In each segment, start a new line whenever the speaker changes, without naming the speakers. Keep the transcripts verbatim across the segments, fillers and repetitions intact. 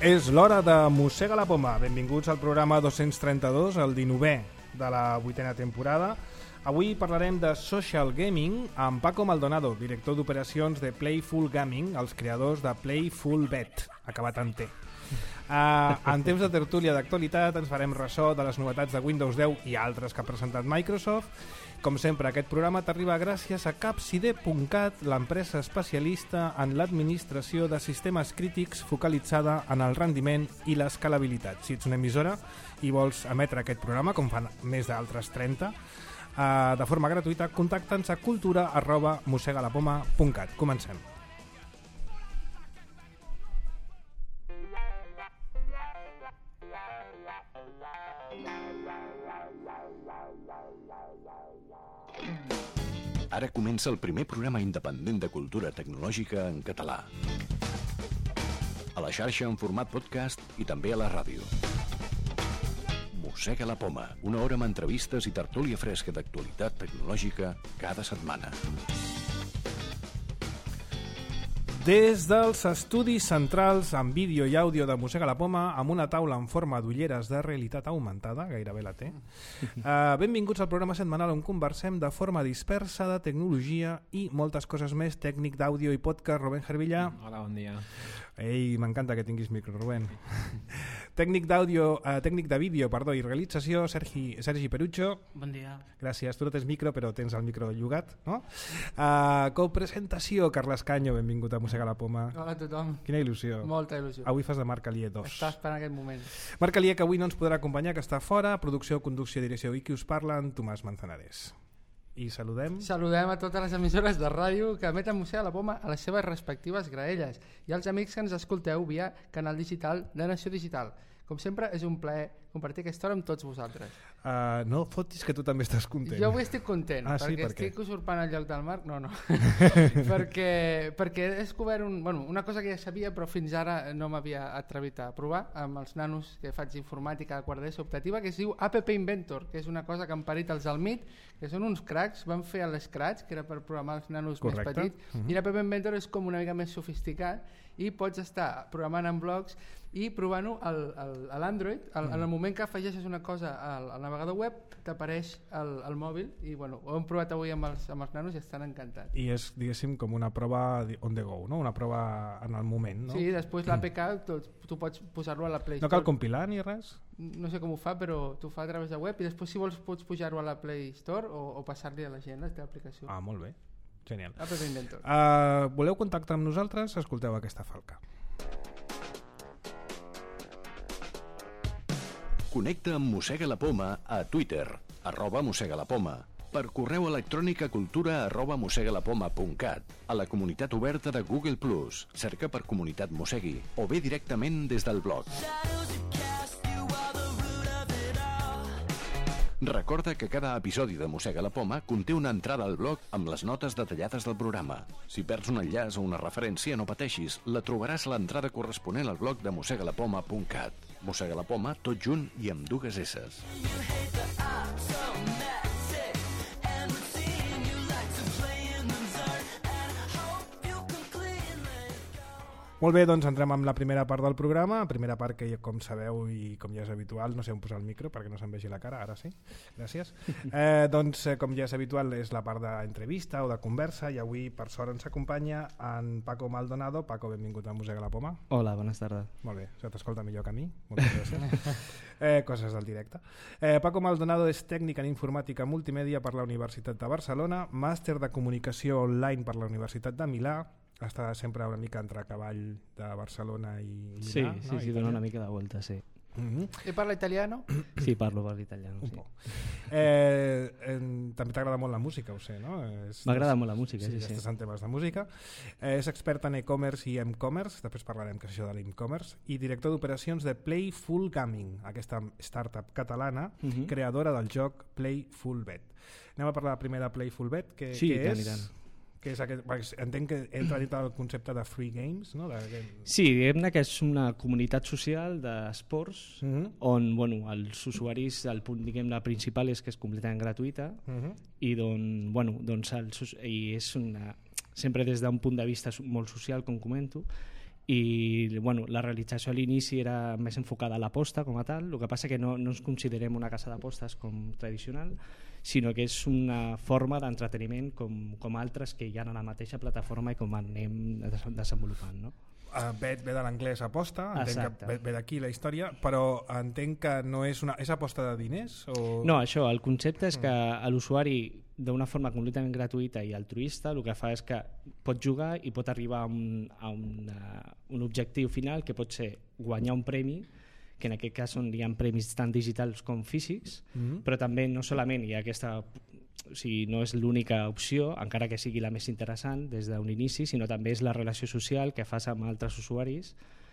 És l'hora de Mossega la Poma. Benvinguts al programa dos-cents trenta-dos, el dinovè de la vuitena temporada. Avui parlarem de social gaming amb Paco Maldonado, director d'operacions de Playful Gaming, els creadors de Playful Bet, acabat en T. Uh, en temps de tertúlia d'actualitat ens farem ressò de les novetats de Windows deu i altres que ha presentat Microsoft. Com sempre, aquest programa t'arriba gràcies a Capside punt cat, l'empresa especialista en l'administració de sistemes crítics focalitzada en el rendiment i l'escalabilitat. Si ets una emissora i vols emetre aquest programa, com fan més d'altres trenta, uh, de forma gratuïta, contacta'ns a cultura arroba mossegalapoma punt cat. Comencem.
Ara comença el primer programa independent de cultura tecnològica en català. A la xarxa en format podcast i també a la ràdio. Mossega la Poma, una hora amb entrevistes i tertúlia fresca d'actualitat tecnològica cada setmana.
Des dels estudis centrals en vídeo i àudio de Mossega la Poma, amb una taula en forma d'ulleres de realitat augmentada, gairebé la té. Uh, benvinguts al programa setmanal on conversem de forma dispersa de tecnologia i moltes coses més, tècnic d'àudio i podcast, Rubén Gervilla.
Hola, bon dia.
Ei, m'encanta que tinguis micro, Rubén. Tècnic d'àudio, uh, tècnic de vídeo, perdó, i realització, Sergi, Sergi Perucho.
Bon dia.
Gràcies, tu no tens micro, però tens el micro llogat, no? Uh, copresentació, Carles Canyo, benvingut a Mossega a la Poma.
Hola a tothom.
Quina il·lusió.
Molta il·lusió.
Avui fas de Marc Alier dos.
Estava esperant aquest moment.
Marc Alier, que avui no ens podrà acompanyar, que està fora. Producció, conducció i direcció. I qui us parla, en Tomàs Manzanares. I saludem...
Saludem a totes les emissores de ràdio que emeten Mossega la Poma a les seves respectives graelles i als amics que ens escolteu via canal digital de Nació Digital. Com sempre, és un plaer compartir aquesta hora amb tots vosaltres.
Uh, no fotis que tu també estàs content.
Jo avui estic content,
ah, sí,
perquè
per
estic usurpant el lloc del Marc. No, no. perquè, perquè he descobert un, bueno, una cosa que ja sabia, però fins ara no m'havia atrevit a provar amb els nanos que faig informàtica a quart d'ESO optativa, que es diu App Inventor, que és una cosa que han parit els del MIT, que són uns cracs, van fer l'Scratch, que era per programar els nanos Correcte. Més petits, uh-huh. i l'App Inventor és com una mica més sofisticat i pots estar programant en blogs i provant-ho a l'Android. En el moment que afegeixes una cosa al, al navegador web t'apareix el, el mòbil i bueno, ho hem provat avui amb els, amb els nanos i estan encantats.
I és, diguéssim, com una prova on the go, no? Una prova en el moment, no?
Sí, després l'A P K tu, tu pots posar-lo a la Play Store.
No cal compilar ni res?
No sé com ho fa, però tu fa a través de web i després si vols pots pujar-ho a la Play Store o, o passar-li a la gent la teva aplicació.
Ah, molt bé. Genial.
App Inventor.
Uh, voleu contactar amb nosaltres? Escolteu aquesta falca.
Connecta amb Mossega la Poma a Twitter, arroba Mossega la Poma, per correu electrònic a cultura arroba mossegalapoma punt cat, a la comunitat oberta de Google plus, cerca per Comunitat Mossegui, o bé directament des del blog. Recorda que cada episodi de Mossega la Poma conté una entrada al blog amb les notes detallades del programa. Si perds un enllaç o una referència, no pateixis, la trobaràs a l'entrada corresponent al blog de mossegalapoma punt cat. Mossega la Poma, tot junt i amb dues esses.
Molt bé, doncs entrem amb la primera part del programa. Primera part que, com sabeu i com ja és habitual, no sé on posar el micro perquè no se'm vegi la cara, ara sí. Gràcies. Eh, doncs, com ja és habitual, és la part d'entrevista o de conversa i avui, per sort, ens acompanya en Paco Maldonado. Paco, benvingut a Mossega la Poma.
Hola, bones tardes.
Molt bé, se t'escolta millor que a mi. Moltes gràcies. Eh, coses del directe. Eh, Paco Maldonado és tècnic en informàtica multimèdia per la Universitat de Barcelona, màster de comunicació online per la Universitat de Milà, està sempre una mica entre cavall de Barcelona i Milà.
Sí,
no?
sí, sí, dona una mica de volta, sí.
Mm-hmm.
I parla italiano?
Sí, parlo per l'italiano,
Un
sí.
poc. Eh, eh, també t'agrada molt la música, ho sé, no?
M'agrada molt la música,
sí,
sí,
ja
sí.
estàs en temes de música. Eh, és expert en e-commerce i m-commerce, després parlarem que és això de l'e-commerce, i director d'operacions de Playful Gaming, aquesta startup catalana,
uh-huh.
creadora del joc Playful Bet. Anem a parlar primer de Playful Bet, que,
sí,
que
tant,
és...
tant.
Que és aquest, entenc que entra dintre del concepte de free games, no? De...
Sí, diguem-ne que és una comunitat social d'esports
uh-huh.
on bueno, els usuaris, el punt diguem-ne principal és que és completament gratuïta uh-huh. i don, bueno, doncs els, i és una, sempre des d'un punt de vista molt social, com comento, i bueno, la realització a l'inici era més enfocada a l'aposta com a tal, el que passa que no, no ens considerem una casa d'apostes com tradicional, sinó que és una forma d'entreteniment com, com altres que hi ha a la mateixa plataforma i com anem desenvolupant, no?
Uh, ve, ve de l'anglès aposta, entenc
Exacte.
que ve, ve d'aquí la història, però entenc que no és una... És aposta de diners? O...
No, això, el concepte és que l'usuari, d'una forma completament gratuïta i altruista, el que fa és que pot jugar i pot arribar a un, a una, un objectiu final que pot ser guanyar un premi, que en aquest cas on hi ha premis tant digitals com físics, mm-hmm. però també no solament hi ha aquesta... O sigui, no és l'única opció, encara que sigui la més interessant des d'un inici, sinó també és la relació social que fas amb altres usuaris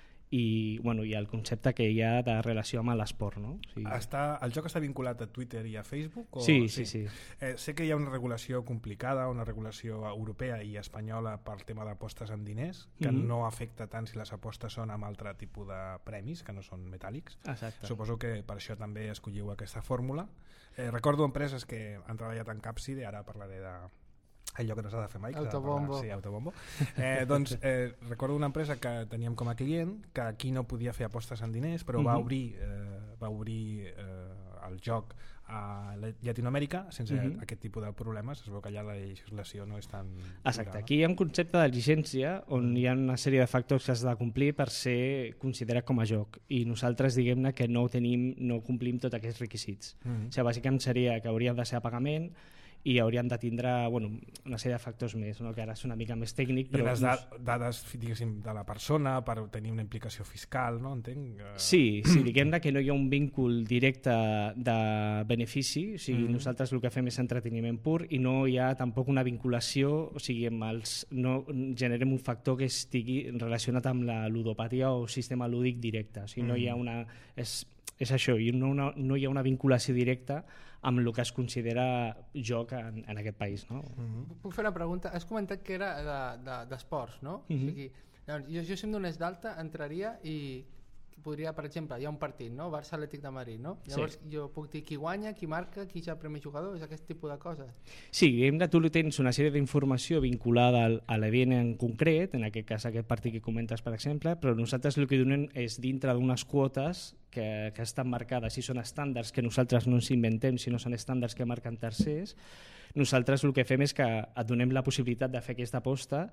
i, bueno, i el concepte que hi ha de relació amb l'esport, no? O sigui...
està, el joc està vinculat a Twitter i a Facebook? O...
Sí, sí, sí.
Eh, sé que hi ha una regulació complicada, una regulació europea i espanyola pel tema d'apostes amb diners, que mm-hmm. no afecta tant si les apostes són amb altre tipus de premis, que no són metàl·lics.
Exacte.
Suposo que per això també escolliu aquesta fórmula. Eh, recordo empreses que han treballat en Capside, ara parlaré de allò que no s'ha de fer mai.
Autobombo.
Sí, autobombo. Eh, doncs eh, recordo una empresa que teníem com a client que aquí no podia fer apostes en diners, però mm-hmm. va obrir, eh, va obrir eh, el joc a Llatinoamèrica sense mm-hmm. aquest tipus de problemes. Es veu que allà la legislació no és tan...
Exacte, aquí hi ha un concepte de llicència on hi ha una sèrie de factors que has de complir per ser considerat com a joc i nosaltres diguem-ne que no tenim, no complim tots aquests requisits. Mm-hmm. O sigui, bàsicament seria que hauríem de ser a pagament i hauríem de tindre bueno, una sèrie de factors més, no? Que ara és una mica més tècnic.
I
però
unes da dades diguéssim, de la persona per tenir una implicació fiscal, no? Entenc?
Sí, sí, diguem-ne que no hi ha un vincul directe de benefici, o sigui, mm-hmm. nosaltres el que fem és entreteniment pur i no hi ha tampoc una vinculació, o sigui, amb els, no generem un factor que estigui relacionat amb la ludopatia o sistema lúdic directe, o sigui, no hi ha una... És, és això, no, una, no hi ha una vinculació directa amb el que es considera joc en, en aquest país, no?
Mm-hmm. Puc fer una pregunta? Has comentat que era d'esports, de, de, no? Mm-hmm. O sigui, doncs, jo, jo si em donés d'alta entraria i podria, per exemple, hi ha un partit, no? Barça Atlètic de Madrid, no? Llavors sí. Jo puc dir qui guanya, qui marca, qui ja premi jugador, és aquest tipus de coses.
Sí, diguem que tu tens una sèrie d'informació vinculada al, a l'event en concret, en aquest cas aquest partit que comentes, per exemple, però nosaltres el que donem és dintre d'unes quotes que, que estan marcades, si són estàndards que nosaltres no ens inventem, si no són estàndards que marquen tercers, nosaltres el que fem és que et donem la possibilitat de fer aquesta aposta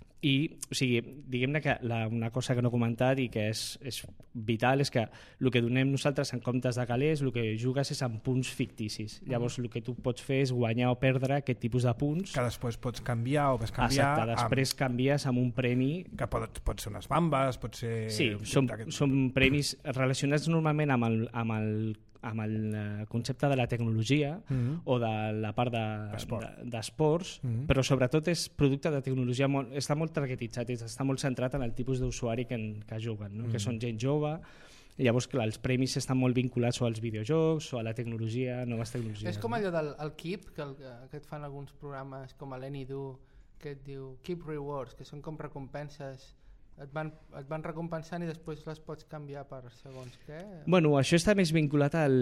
i, o sigui, diguem-ne que la, una cosa que no he comentat i que és, és vital és que el que donem nosaltres en comptes de calés, el que jugues és amb punts ficticis. Llavors el que tu pots fer és guanyar o perdre aquest tipus de punts.
Que després pots canviar o pots canviar...
Exacte, després amb... canvies amb un premi...
Que pot, pot ser unes bambes, pot ser...
Sí, són, són premis relacionats normalment amb el, amb el amb el concepte de la tecnologia mm-hmm. o de la part d'esports, de, mm-hmm. però sobretot és producte de tecnologia, molt, està molt targetitzat, està molt centrat en el tipus d'usuari que, que juguen, no? Mm-hmm. Que són gent jove. Llavors, clar, els premis estan molt vinculats o als videojocs o a la tecnologia, noves tecnologies.
És com
no?
allò del el Keep, que, el, que et fan alguns programes com l'Anydo, que et diu Keep Rewards, que són com recompenses, et van, et van recompensant i després les pots canviar per segons què?
Bueno, això està més vinculat al,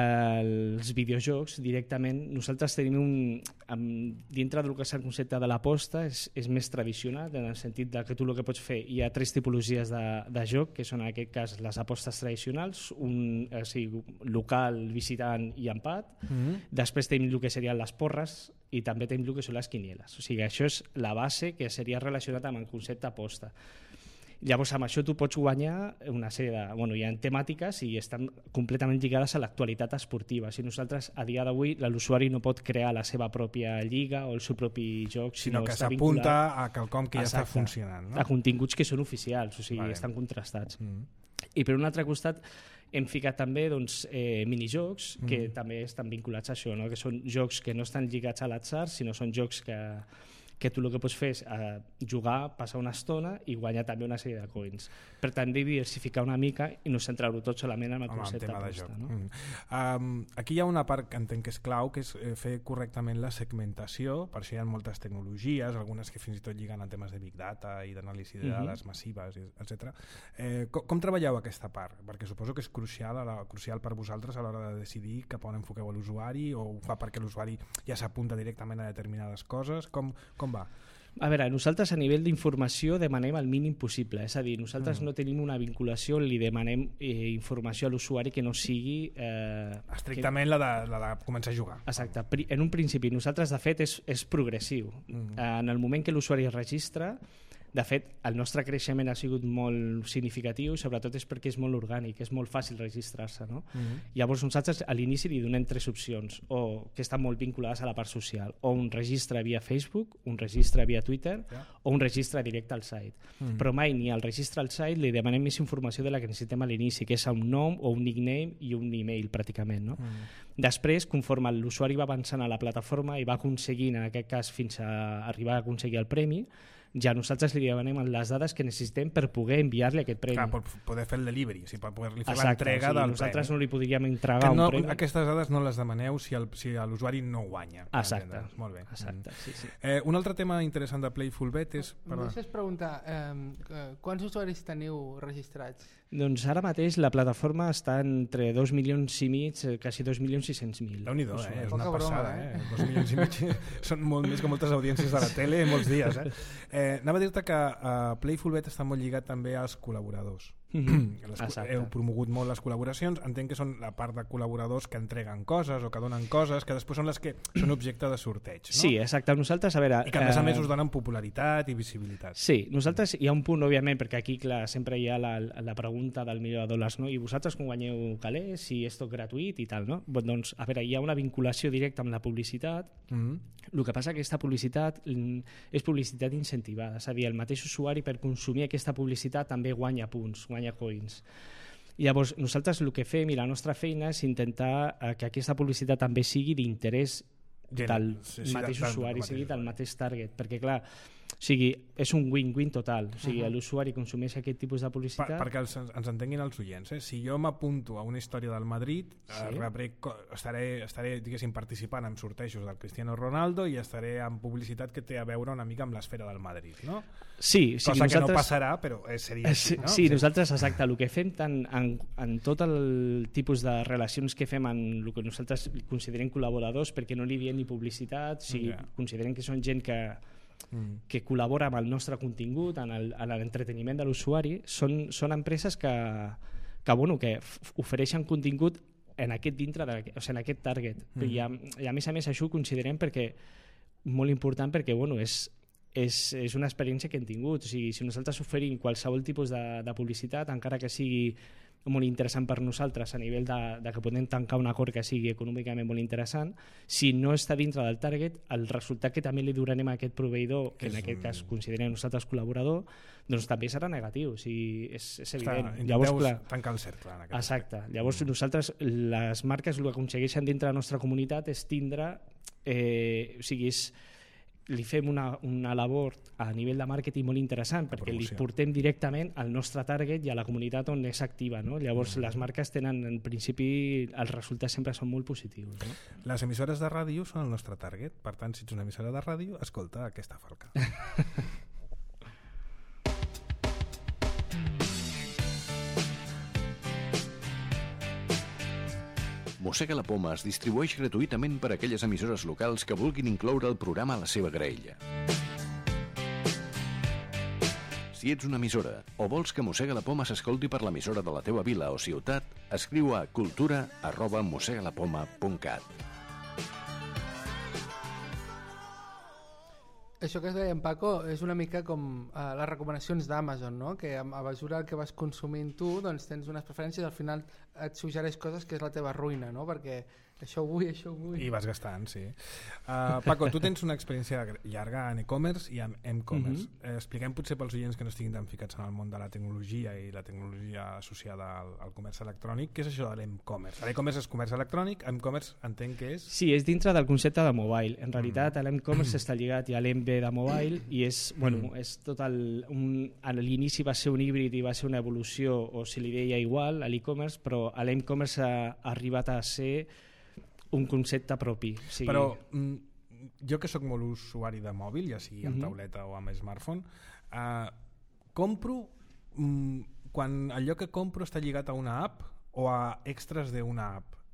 als videojocs directament. Nosaltres tenim un... Amb, dintre del que és el concepte de l'aposta és, és més tradicional, en el sentit de que tu el que pots fer, hi ha tres tipologies de, de joc, que són en aquest cas les apostes tradicionals, un o sigui, local, visitant i empat. Mm-hmm. Després tenim el que serien les porres i també tenim el que són les quinieles. O sigui, això és la base que seria relacionat amb el concepte aposta. Llavors amb això tu pots guanyar una sèrie de... Bueno, hi ha temàtiques i estan completament lligades a l'actualitat esportiva. Si nosaltres a dia d'avui l'usuari no pot crear la seva pròpia lliga o el seu propi joc,
sinó, sinó que s'apunta a quelcom que ja Exacte. Està funcionant, no?
A continguts que són oficials, o sigui, vale. Estan contrastats. Mm. I per un altre costat hem ficat també doncs, eh, minijocs mm. que també estan vinculats a això, no? Que són jocs que no estan lligats a l'atzar, sinó són jocs que... que tu el que pots fer és eh, jugar, passar una estona i guanyar també una sèrie de coins. Per tant, diversificar una mica i no centrar-ho tot solament en el Home, concepte d'aposta. No? Mm.
Um, aquí hi ha una part que entenc que és clau, que és eh, fer correctament la segmentació, per això hi ha moltes tecnologies, algunes que fins i tot lliguen a temes de Big Data i d'anàlisi de dades mm-hmm. massives, etcètera. Eh, com, com treballeu aquesta part? Perquè suposo que és crucial, a la, crucial per vosaltres a l'hora de decidir cap on enfoqueu l'usuari o ho fa perquè l'usuari ja s'apunta directament a determinades coses. Com, com va?
A veure, nosaltres a nivell d'informació demanem el mínim possible, és a dir, nosaltres mm. no tenim una vinculació, li demanem eh, informació a l'usuari que no sigui... Eh,
estrictament que... la, de, la de començar a jugar.
Exacte. En un principi, nosaltres de fet és, és progressiu. Mm. En el moment que l'usuari es registra, de fet, el nostre creixement ha sigut molt significatiu i sobretot és perquè és molt orgànic, és molt fàcil registrar-se. No? Mm-hmm. Llavors nosaltres a l'inici li donem tres opcions, o que estan molt vinculades a la part social, o un registre via Facebook, un registre via Twitter, yeah. o un registre directe al site. Mm-hmm. Però mai ni al registre al site li demanem més informació de la que necessitem a l'inici, que és un nom o un nickname i un email pràcticament. No? Mm-hmm. Després, conforme l'usuari va avançant a la plataforma i va aconseguint, en aquest cas fins a arribar a aconseguir el premi, ja nosaltres li demanem les dades que necessitem per poder enviar-li aquest premi.
Clar, per poder fer el delivery, si per poder-li fer l'entrega
sí,
del
nosaltres
premi.
No li podríem entregar
no,
un premi.
Aquestes dades no les demaneu si el, si l'usuari no guanya.
Exacte.
Molt bé.
Exacte, sí, sí.
Eh, un altre tema interessant de Playfulbet és...
Em deixes preguntar, eh, quants usuaris teniu registrats?
Doncs ara mateix la plataforma està entre dos milions i mig, quasi dos milions sis-cents mil.
Déu-n'hi-do, eh? És una passada. Eh? dos milions i mig són molt més que moltes audiències de la tele molts dies. Eh? Eh, anava a dir-te que uh, Playfulbet està molt lligat també als col·laboradors. Mm-hmm. Heu promogut molt les col·laboracions, entenc que són la part de col·laboradors que entreguen coses o que donen coses, que després són les que són objecte de sorteig, no?
Sí, exacte. Nosaltres, a veure...
I que a més a més us donen popularitat i visibilitat.
Sí, nosaltres hi ha un punt, òbviament, perquè aquí clar, sempre hi ha la, la pregunta del milió de dòlars, no? I vosaltres com guanyeu calés, si és tot gratuït i tal, no? Bon, doncs, a veure, hi ha una vinculació directa amb la publicitat. Mm-hmm. El que passa que aquesta publicitat és publicitat incentivada, és a dir, el mateix usuari per consumir aquesta publicitat també guanya punts, guanya coins. Llavors, nosaltres el que fem i la nostra feina és intentar eh, que aquesta publicitat també sigui d'interès del sí, sí, mateix del, usuari, del sigui del mateix target, perquè clar, o sigui, és un win-win total, o sigui, uh-huh. l'usuari consumeix aquest tipus de publicitat.
Per, perquè els, ens entenguin els oients, eh? Si jo m'apunto a una història del Madrid, sí. eh, rebré, estaré, estaré diguéssim, participant en sortejos del Cristiano Ronaldo i estaré en publicitat que té a veure una mica amb l'esfera del Madrid, no?
Sí, sí,
cosa
nosaltres...
que no passarà, però seria així, no?
Sí, sí, nosaltres, exacte, el que fem tant en, en tot el tipus de relacions que fem en el que nosaltres considerem col·laboradors, perquè no li diem ni publicitat, o sigui, yeah. considerem que són gent que Mm. que col·labora amb el nostre contingut en l'entreteniment de l'usuari, són, són empreses que, que, bueno, que ofereixen contingut en aquest dintre de, o sigui, en aquest target. Mm. I, a, I a més a més això ho considerem perquè molt important perquè bueno, és, és, és una experiència que hem tingut. O sigui, si nosaltres oferim qualsevol tipus de, de publicitat, encara que sigui molt interessant per nosaltres a nivell de, de que podem tancar un acord que sigui econòmicament molt interessant, si no està dintre del target, el resultat que també li donarem a aquest proveïdor, que en aquest cas considerem nosaltres col·laborador, doncs també serà negatiu, o sigui, és, és evident.
Està, llavors, clar, tancar el cercle. En aquest
exacte. Aspecte. Llavors mm. nosaltres, les marques el que aconsegueixen dintre de la nostra comunitat és tindre, eh, o sigui, és li fem una, una labor a nivell de màrqueting molt interessant perquè li portem directament al nostre target i a la comunitat on és activa, no? Llavors mm. les marques tenen, en principi els resultats sempre són molt positius, no?
Les emissores de ràdio són el nostre target, per tant si ets una emissora de ràdio, escolta aquesta falca.
Mossega la Poma es distribueix gratuïtament per a aquelles emissores locals que vulguin incloure el programa a la seva graella. Si ets una emissora o vols que Mossega la Poma s'escolti per l'emissora de la teva vila o ciutat, escriu a cultura arroba mossegalapoma punt cat.
Això que es deia en Paco és una mica com uh, les recomanacions d'Amazon, no? Que a, a mesura que vas consumint tu doncs tens unes preferències, al final et suggereix coses que és la teva ruïna, no? Perquè això ho vull, això ho vull.
I vas gastant, sí. Uh, Paco, tu tens una experiència llarga en e-commerce i en m-commerce. Mm-hmm. Eh, expliquem potser pels oients que no estiguin tan ficats en el món de la tecnologia i la tecnologia associada al, al comerç electrònic. Què és això de l'e-commerce? L'e-commerce és comerç electrònic, m-commerce entenc que és...
Sí, és dintre del concepte de mobile. En realitat mm. l'e-commerce està lligat ja a l'M B de mobile i és, bueno, mm. és tot el... Un, a l'inici va ser un híbrid i va ser una evolució, o si li deia igual, a l'e-commerce, però l'e-commerce ha, ha arribat a ser un concepte propi. O sigui...
Però mm, jo que sóc molt usuari de mòbil, ja sigui amb mm-hmm. tauleta o amb smartphone, eh, compro mm, quan allò que compro està lligat a una app o a extras d'una app.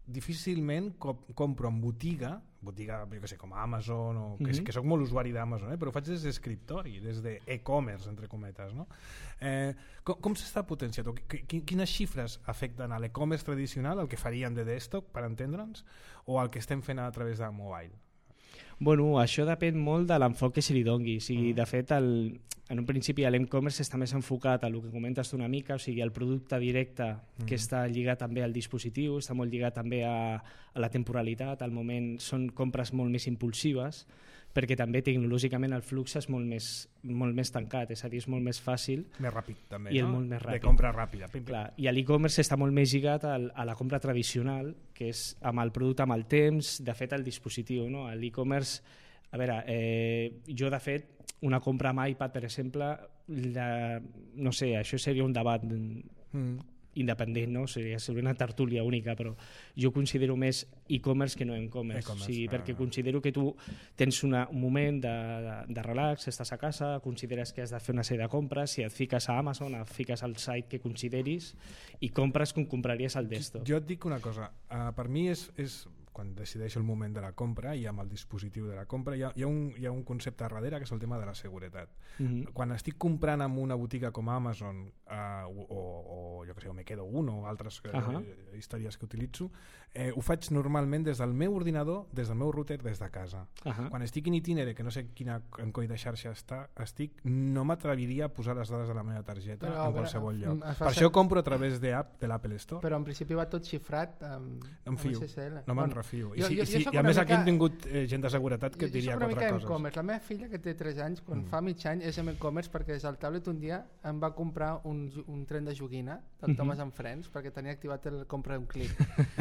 difícilment co- compro en botiga, botiga jo que sé, com a Amazon, o que,
Mm-hmm.
que soc molt usuari d'Amazon, eh? però ho faig des d'escriptori, des d'e-commerce, entre cometes. No? Eh, com com s'està potenciat? O qui- qui- quines xifres afecten a l'e-commerce tradicional, el que faríem de desktop, per entendre'ns, o el que estem fent a través de mobile?
Bueno, això depèn molt de l'enfoc que se li dongui. O sigui, de fet, el, en un principi l'e-commerce està més enfocat a el que comentes tu una mica, o sigui, el producte directe que està lligat també al dispositiu, està molt lligat també a, a la temporalitat, al moment són compres molt més impulsives, perquè també tecnològicament el flux és molt més, molt més tancat, és a dir, és molt més fàcil.
Més ràpid, també,
I el
no?
molt més ràpid.
De compra ràpida. Pim, pim.
Clar, i l'e-commerce està molt més lligat al, a la compra tradicional, que és amb el producte, amb el temps, de fet el dispositiu. No? L'e-commerce, a veure, eh, jo de fet, una compra amb iPad, per exemple, la, no sé, això seria un debat
Mm.
independent, no? Seria, seria una tertúlia única, però jo considero més e-commerce que no e-commerce,
E-commerce,
o sigui,
ah,
perquè
ah.
considero que tu tens una, un moment de, de, de relax, estàs a casa, consideres que has de fer una sèrie de compres, si et fiques a Amazon, et fiques al site que consideris i compres com compraries al desktop.
Jo et dic una cosa, uh, per mi és, és quan decideixo el moment de la compra i amb el dispositiu de la compra hi ha, hi ha, un, hi ha un concepte darrere que és el tema de la seguretat.
Mm-hmm.
Quan estic comprant en una botiga com Amazon uh, o, o, o jo que sé, o Me Quedo Uno o altres uh
Ahà.
-huh. històries que utilitzo, eh, ho faig normalment des del meu ordinador, des del meu router, des de casa.
Ahà.
Quan estic in itinere, que no sé quina, en coi de xarxa està, estic, no m'atreviria a posar les dades de la meva targeta
Però,
en
a veure,
qualsevol
mm,
lloc.
es fa
Per
ser-
això compro a través d'app de l'Apple Store.
Però en principi va tot xifrat amb,
No em fio,
amb S S L.
no me'n refio. I,
jo-
si,
jo-
i,
jo
si,
sóc
i a
una
més aquí
mica-
hem tingut eh, gent de seguretat que
Jo-
et diria
jo soc una
quatre
mica
coses.
e-commerce. La meva filla, que té tres anys, quan mm. fa mig any és en e-commerce perquè des del tablet un dia em va comprar un, ju- un tren de joguina del
Mhm.
Thomas and Friends perquè tenia activat el compra un clic.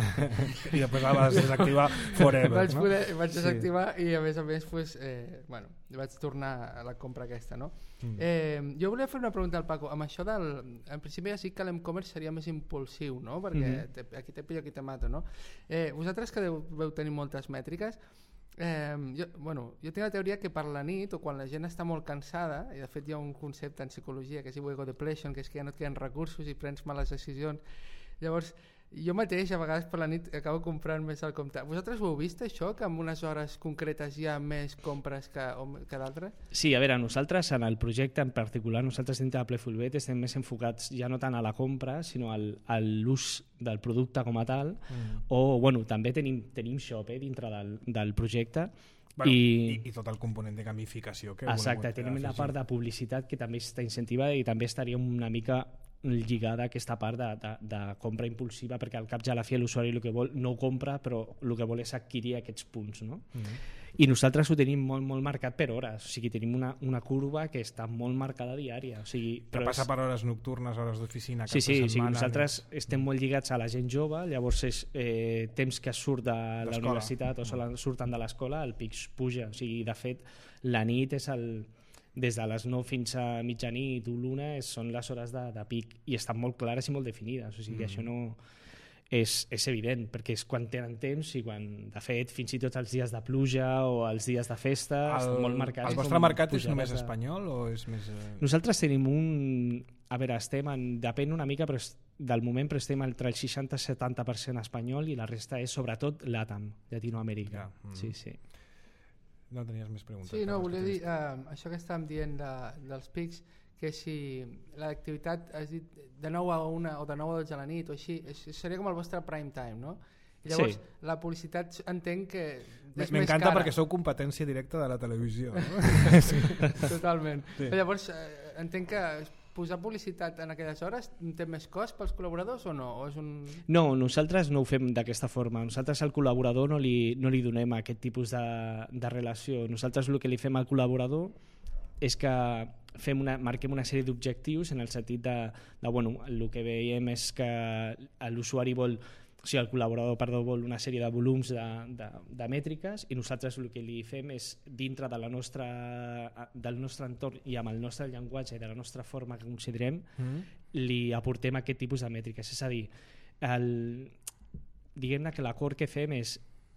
I després la vas desactivar forever.
vaig,
no?
poder, vaig
Sí.
desactivar i a més a més pues, eh, bueno, vaig tornar a la compra aquesta, no?
Mm.
Eh, jo volia fer una pregunta al Paco. Amb això del... En principi ja sí que l'e-commerce seria més impulsiu, no? Perquè
Mhm.
te, aquí te pillo, aquí te mato, no? Eh, vosaltres que deu, veu tenir moltes mètriques, eh, jo, bueno, jo tinc la teoria que per la nit o quan la gent està molt cansada, i de fet hi ha un concepte en psicologia que es diu ego depletion, que és que ja no et queden recursos i prens males decisions, llavors jo mateix a vegades per la nit acabo comprant més al compte. Vosaltres ho heu vist això, que en unes hores concretes hi ha més compres que, o- que d'altres?
Sí, a veure, nosaltres en el projecte en particular, nosaltres dintre de Playfulbet estem més enfocats ja no tant a la compra, sinó al, a l'ús del producte com a tal,
Mm.
o bueno, també tenim, tenim shop eh, dintre del, del projecte,
Bueno,
i,
i, i tot el component de gamificació que
exacte,
volem
tenim la
afegir.
part de publicitat que també està incentivada i també estaria una mica lligada a aquesta part de, de, de compra impulsiva, perquè al cap i a la fi l'usuari el que vol no ho compra, però el que vol és adquirir aquests punts, no?
Mm.
I nosaltres ho tenim molt, molt marcat per hores, o sigui, tenim una, una curva que està molt marcada diària, o sigui,
Que
però
passa
és-
per hores nocturnes, hores d'oficina,
Sí,
cap
sí,
de
o sigui,
setmana.
nosaltres estem molt lligats a la gent jove, llavors és eh, temps que surt de la
L'escola.
universitat o solen- surten de l'escola, el pic puja, o sigui, de fet, la nit és el... des de les nou fins a mitjanit o l'una és- són les hores de, de pic i estan molt clares i molt definides, o sigui,
Mm.
mm. això no... És, és evident, perquè és quan tenen temps i quan, de fet, fins i tot els dies de pluja o els dies de festa
El,
estan molt marcats.
el vostre
com
mercat és
pujades
només
de-
espanyol o és més... Eh...
Nosaltres tenim un... A veure, estem en... Depèn una mica però és- del moment, però estem entre el seixanta i setanta per cent espanyol i la resta és sobretot LATAM, Llatinoamèrica.
Ja, mm.
Sí, sí.
No tenies més preguntes.
Sí, no,
Carles,
volia
que
dir,
tens?
eh, això que estàvem dient de, dels pics, que si l'activitat has dit de nou a una o de nou a dotze a la nit o així, és, seria com el vostre prime time, no? I llavors
Sí.
la publicitat entenc que és més
M'encanta
cara.
perquè sou competència directa de la televisió. No?
Totalment.
Sí.
Però llavors eh, entenc que posar publicitat en aquelles hores té més cost pels col·laboradors o no? O és un...
No, nosaltres no ho fem d'aquesta forma. Nosaltres al col·laborador no li, no li donem aquest tipus de, de relació. Nosaltres el que li fem al col·laborador és que fem una, marquem una sèrie d'objectius en el sentit de, de bueno, el que veiem és que l'usuari vol, o sigui, el col·laborador perdó, vol una sèrie de volums de, de, de mètriques i nosaltres el que li fem és dintre de la nostra, del nostre entorn i amb el nostre llenguatge i de la nostra forma que considerem
Mm.
li aportem aquest tipus de mètriques. És a dir, el, diguem-ne que l'acord que fem és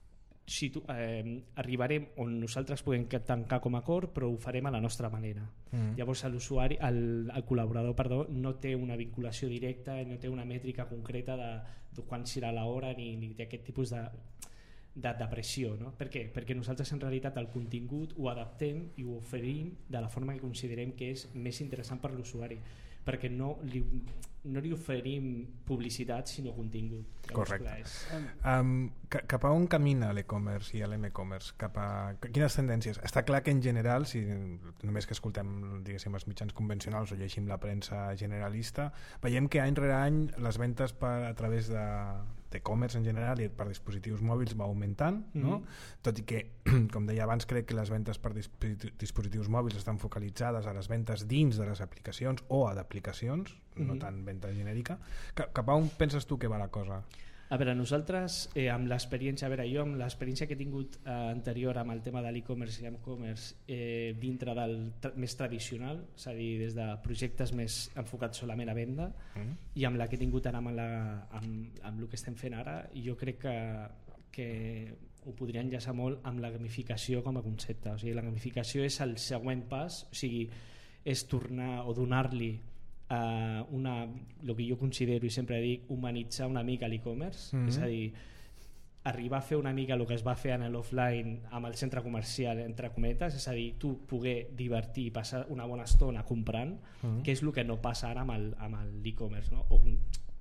si tu, eh, arribarem on nosaltres podem tancar com a acord, però ho farem a la nostra manera. Mm. Llavors l'usuari, el, el col·laborador perdó, no té una vinculació directa, no té una mètrica concreta de, de quan serà l'hora ni, ni d'aquest tipus de, de, de pressió, no? Per què? Perquè nosaltres en realitat el contingut ho adaptem i ho oferim de la forma que considerem que és més interessant per l'usuari, perquè no li, no li oferim publicitat sinó contingut.
Correcte.
Clar, és...
um, cap a on camina l'e-commerce i l'e-commerce? Cap a quines tendències? Està clar que en general, si només que escoltem diguéssim els mitjans convencionals o llegim la premsa generalista, veiem que any rere any les ventes per, a través de d'e-commerce en general i per dispositius mòbils va augmentant, no? Mm-hmm. Tot i que, com deia abans, crec que les ventes per dispositius mòbils estan focalitzades a les ventes dins de les aplicacions o a d'aplicacions, mm-hmm. no tant venda genèrica. Cap a on penses tu que va la cosa?
A veure, nosaltres, eh, amb l'experiència, a veure, jo amb l'experiència que he tingut eh, anterior amb el tema de l'e-commerce i l'e-commerce eh, dintre del tra més tradicional, és a dir, des de projectes més enfocats solament a venda, mm. i amb la que he tingut ara amb, la, amb, amb el que estem fent ara, jo crec que, que ho podria enllaçar molt amb la gamificació com a concepte. O sigui, la gamificació és el següent pas, o sigui, és tornar o donar-li Uh, una, el que jo considero i sempre dic, humanitzar una mica l'e-commerce, mm-hmm. és a dir, arribar a fer una mica el que es va fer en l'offline amb el centre comercial, entre cometes, és a dir, tu poder divertir i passar una bona estona comprant, mm-hmm. que és el que no passa ara amb l'e-commerce, no? o,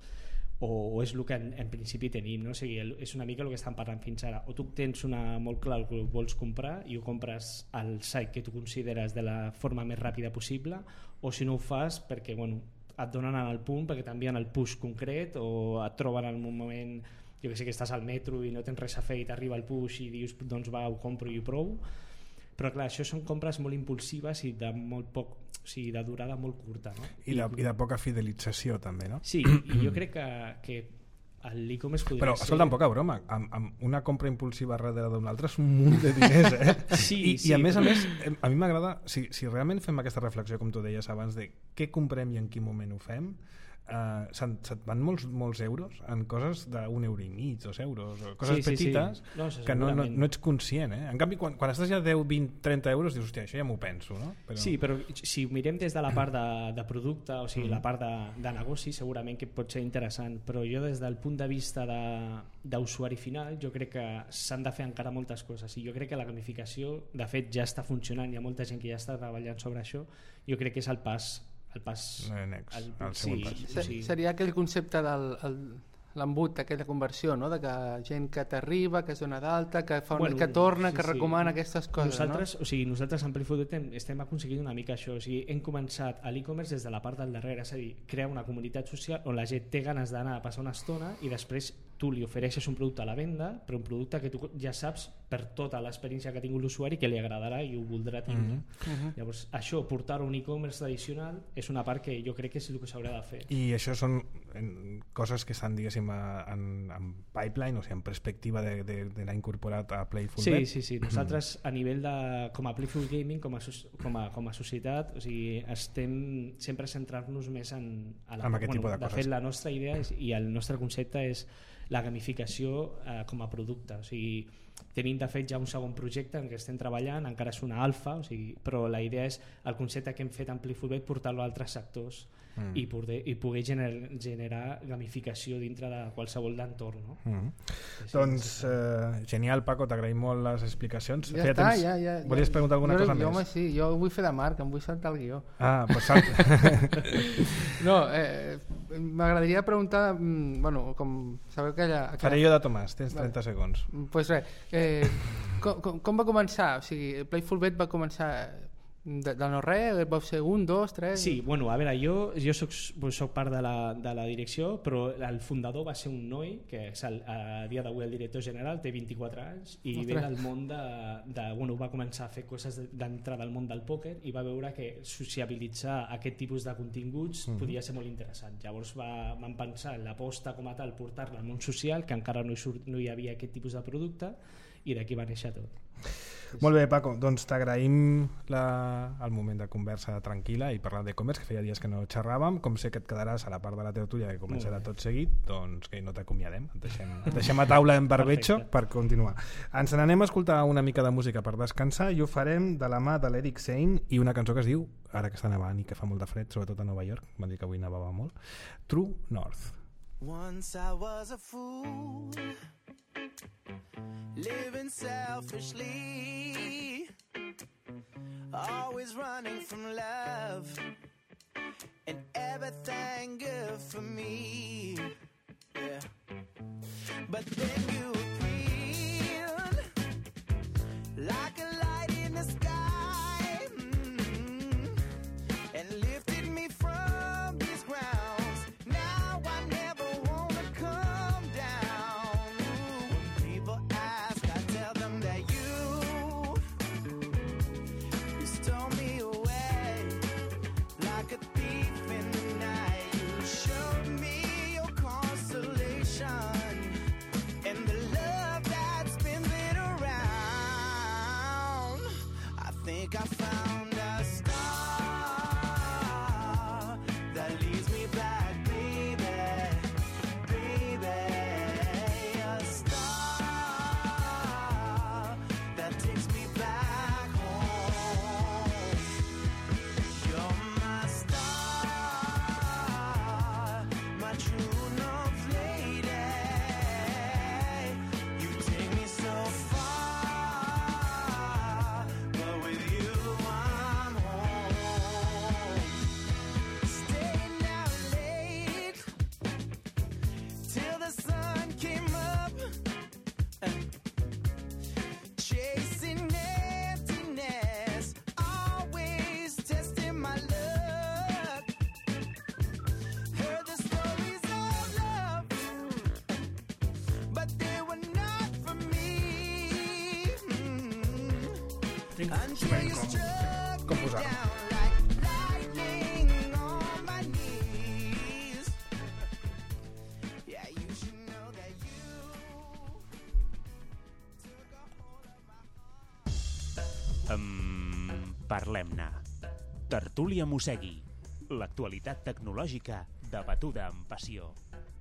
o, o és el que en, en principi tenim, no? O sigui, el, és una mica el que estan parlant fins ara, o tu tens una, molt clar el que vols comprar i ho compres al site que tu consideres de la forma més ràpida possible, o si no ho fas perquè bueno, et donen en el punt, perquè t'envien el push concret o et troben en un moment, jo que sé, que estàs al metro i no tens res a fer i t'arriba el push i dius doncs va, ho compro i ho provo. Però clar, això són compres molt impulsives i de molt poc, o sigui, de durada molt curta, no?
I de, I de poca fidelització també, no?
Sí, i jo crec que, que l'e-commerce podria
però,
ser... Però,
escolta, poca broma, amb, amb una compra impulsiva darrere d'una altra és un munt de diners, eh?
Sí,
I,
sí.
I a més a més, a mi m'agrada, si, si realment fem aquesta reflexió, com tu deies abans, de què comprem i en quin moment ho fem, Uh, se't, se't van molts, molts euros en coses d'un euro i mig, dos euros, coses
sí, sí,
petites
sí. No,
que no, no, no ets conscient, eh? En canvi quan, quan estàs ja a deu, vint, trenta euros dius, hòstia, això ja m'ho penso, no? Però...
Sí, però si ho mirem des de la part de, de producte, o sigui, mm. la part de, de negoci, segurament que pot ser interessant, però jo des del punt de vista d'usuari final, jo crec que s'han de fer encara moltes coses, i jo crec que la gamificació, de fet, ja està funcionant, hi ha molta gent que ja està treballant sobre això, jo crec que és el pas el pas,
next,
el,
el
sí,
pas.
O sigui, seria aquell concepte del el, l'embut, aquella conversió, no? De que gent que t'arriba, que es dona d'alta, que, fa una, bueno, que torna, sí, que recomana sí. aquestes coses,
nosaltres,
no?
O sigui, nosaltres en Playfood estem aconseguint una mica això, o sigui, hem començat a l'e-commerce des de la part del darrere, és a dir, crear una comunitat social on la gent té ganes d'anar a passar una estona i després tu li ofereixes un producte a la venda, però un producte que tu ja saps per tota l'experiència que ha tingut l'usuari que li agradarà i ho voldrà tindre. Mm-hmm. Uh-huh. Llavors, això, portar-ho a un e-commerce tradicional és una part que jo crec que és el que s'haurà de fer.
I això són coses que estan, diguéssim, en, en pipeline, o sigui, en perspectiva d'anar incorporat a Playful
sí,
Bet?
Sí, sí, nosaltres a nivell de, com a Playful Gaming, com a, com a, com a societat, o sigui, estem sempre centrant-nos més en, a la,
amb aquest
bueno,
tipus de, de
coses. De fet, la nostra idea és, i el nostre concepte és la gamificació eh, com a producte, o sigui, tenim de fet ja un segon projecte en què estem treballant, encara és una alfa, o sigui, però la idea és el concepte que hem fet en Playful Bet portar-lo a altres sectors mm. i, poder, i poder gener, generar gamificació dintre de qualsevol entorn, no? Mm.
Sí, doncs eh, genial, Paco, t'agraïm molt les explicacions.
Ja Feia està, temps... ja, ja,
Volies
ja.
preguntar alguna
no,
cosa
jo,
més?
Home, sí, jo vull fer de Marc, em vull saltar el guió.
Ah, doncs salta.
No, eh, m'agradaria preguntar, bueno, com sabeu que allà... Que...
Faré jo de Tomàs, tens trenta vale. segons.
Doncs pues res, eh, com, com, com va començar? O sigui, Playful Bet va començar... De, de no res, vau ser un, dos, tres...
Sí, bueno, a veure, jo, jo soc, soc part de la, de la direcció, però el fundador va ser un noi, que és el, a dia d'avui el director general, té vint-i-quatre anys, i Ostres. ve del món de, de... Bueno, va començar a fer coses d'entrar del món del pòquer i va veure que sociabilitzar aquest tipus de continguts mm-hmm. podia ser molt interessant. Llavors va, van pensar en l'aposta com a tal, portar-la al món social, que encara no hi, surt, no hi havia aquest tipus de producte, i d'aquí va néixer tot.
Molt bé, Paco, doncs t'agraïm la... el moment de conversa tranquil·la i parlar d'e-commerce, que feia dies que no xerràvem. Com sé que et quedaràs a la part de la tertúlia que començarà tot seguit, doncs que no t'acomiadem, et deixem, et deixem a taula en barbecho per continuar. Ens n'anem a escoltar una mica de música per descansar i ho farem de la mà de l'Eric Saint i una cançó que es diu, ara que està nevant i que fa molt de fred, sobretot a Nova York, van dir que avui nevava molt, True North.
Once I was a fool, living selfishly, always running from love and everything good for me, yeah. But then you appeared like a light in the sky, mm-hmm, and lifted me from these grounds. Now I never wanna come down. When people ask, I tell them that you You stole me away like a thief in the night. You showed me your consolation and the love that spins it around. I think I found a star that leads me back, baby, baby. A star that takes me back home. You're my star, my true north lady. You take me so far, but with you I'm home. Staying out late till the sun came up, chasing emptiness, always testing my luck. Heard the stories of love, but they were not for me. Mm. Until you struck
com
me
posar-ho.
down like lightning on my knees. Yeah, you should know that you took a hold of my heart.
Um, Parlem-ne. Tertúlia Mossegui. L'actualitat tecnològica debatuda amb passió.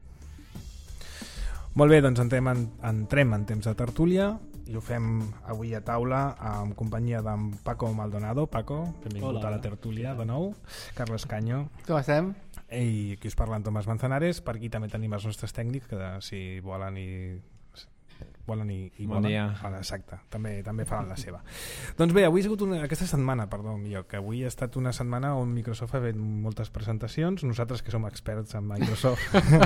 Molt bé, doncs entrem en, entrem en temps de tertúlia i ho fem avui a taula amb companyia d'en Paco Maldonado. Paco, benvingut
Hola.
a la tertúlia de nou. Carlos Caño
Com estem?
i qui us parla en Tomàs Manzanares. Per aquí també tenim els nostres tècnics que si volen i volen i, i
Bon
volen.
dia.
Ah, exacte, també també faran la seva. Doncs bé, avui ha sigut una, aquesta setmana, perdó, millor, que avui ha estat una setmana on Microsoft ha fet moltes presentacions. Nosaltres que som experts en Microsoft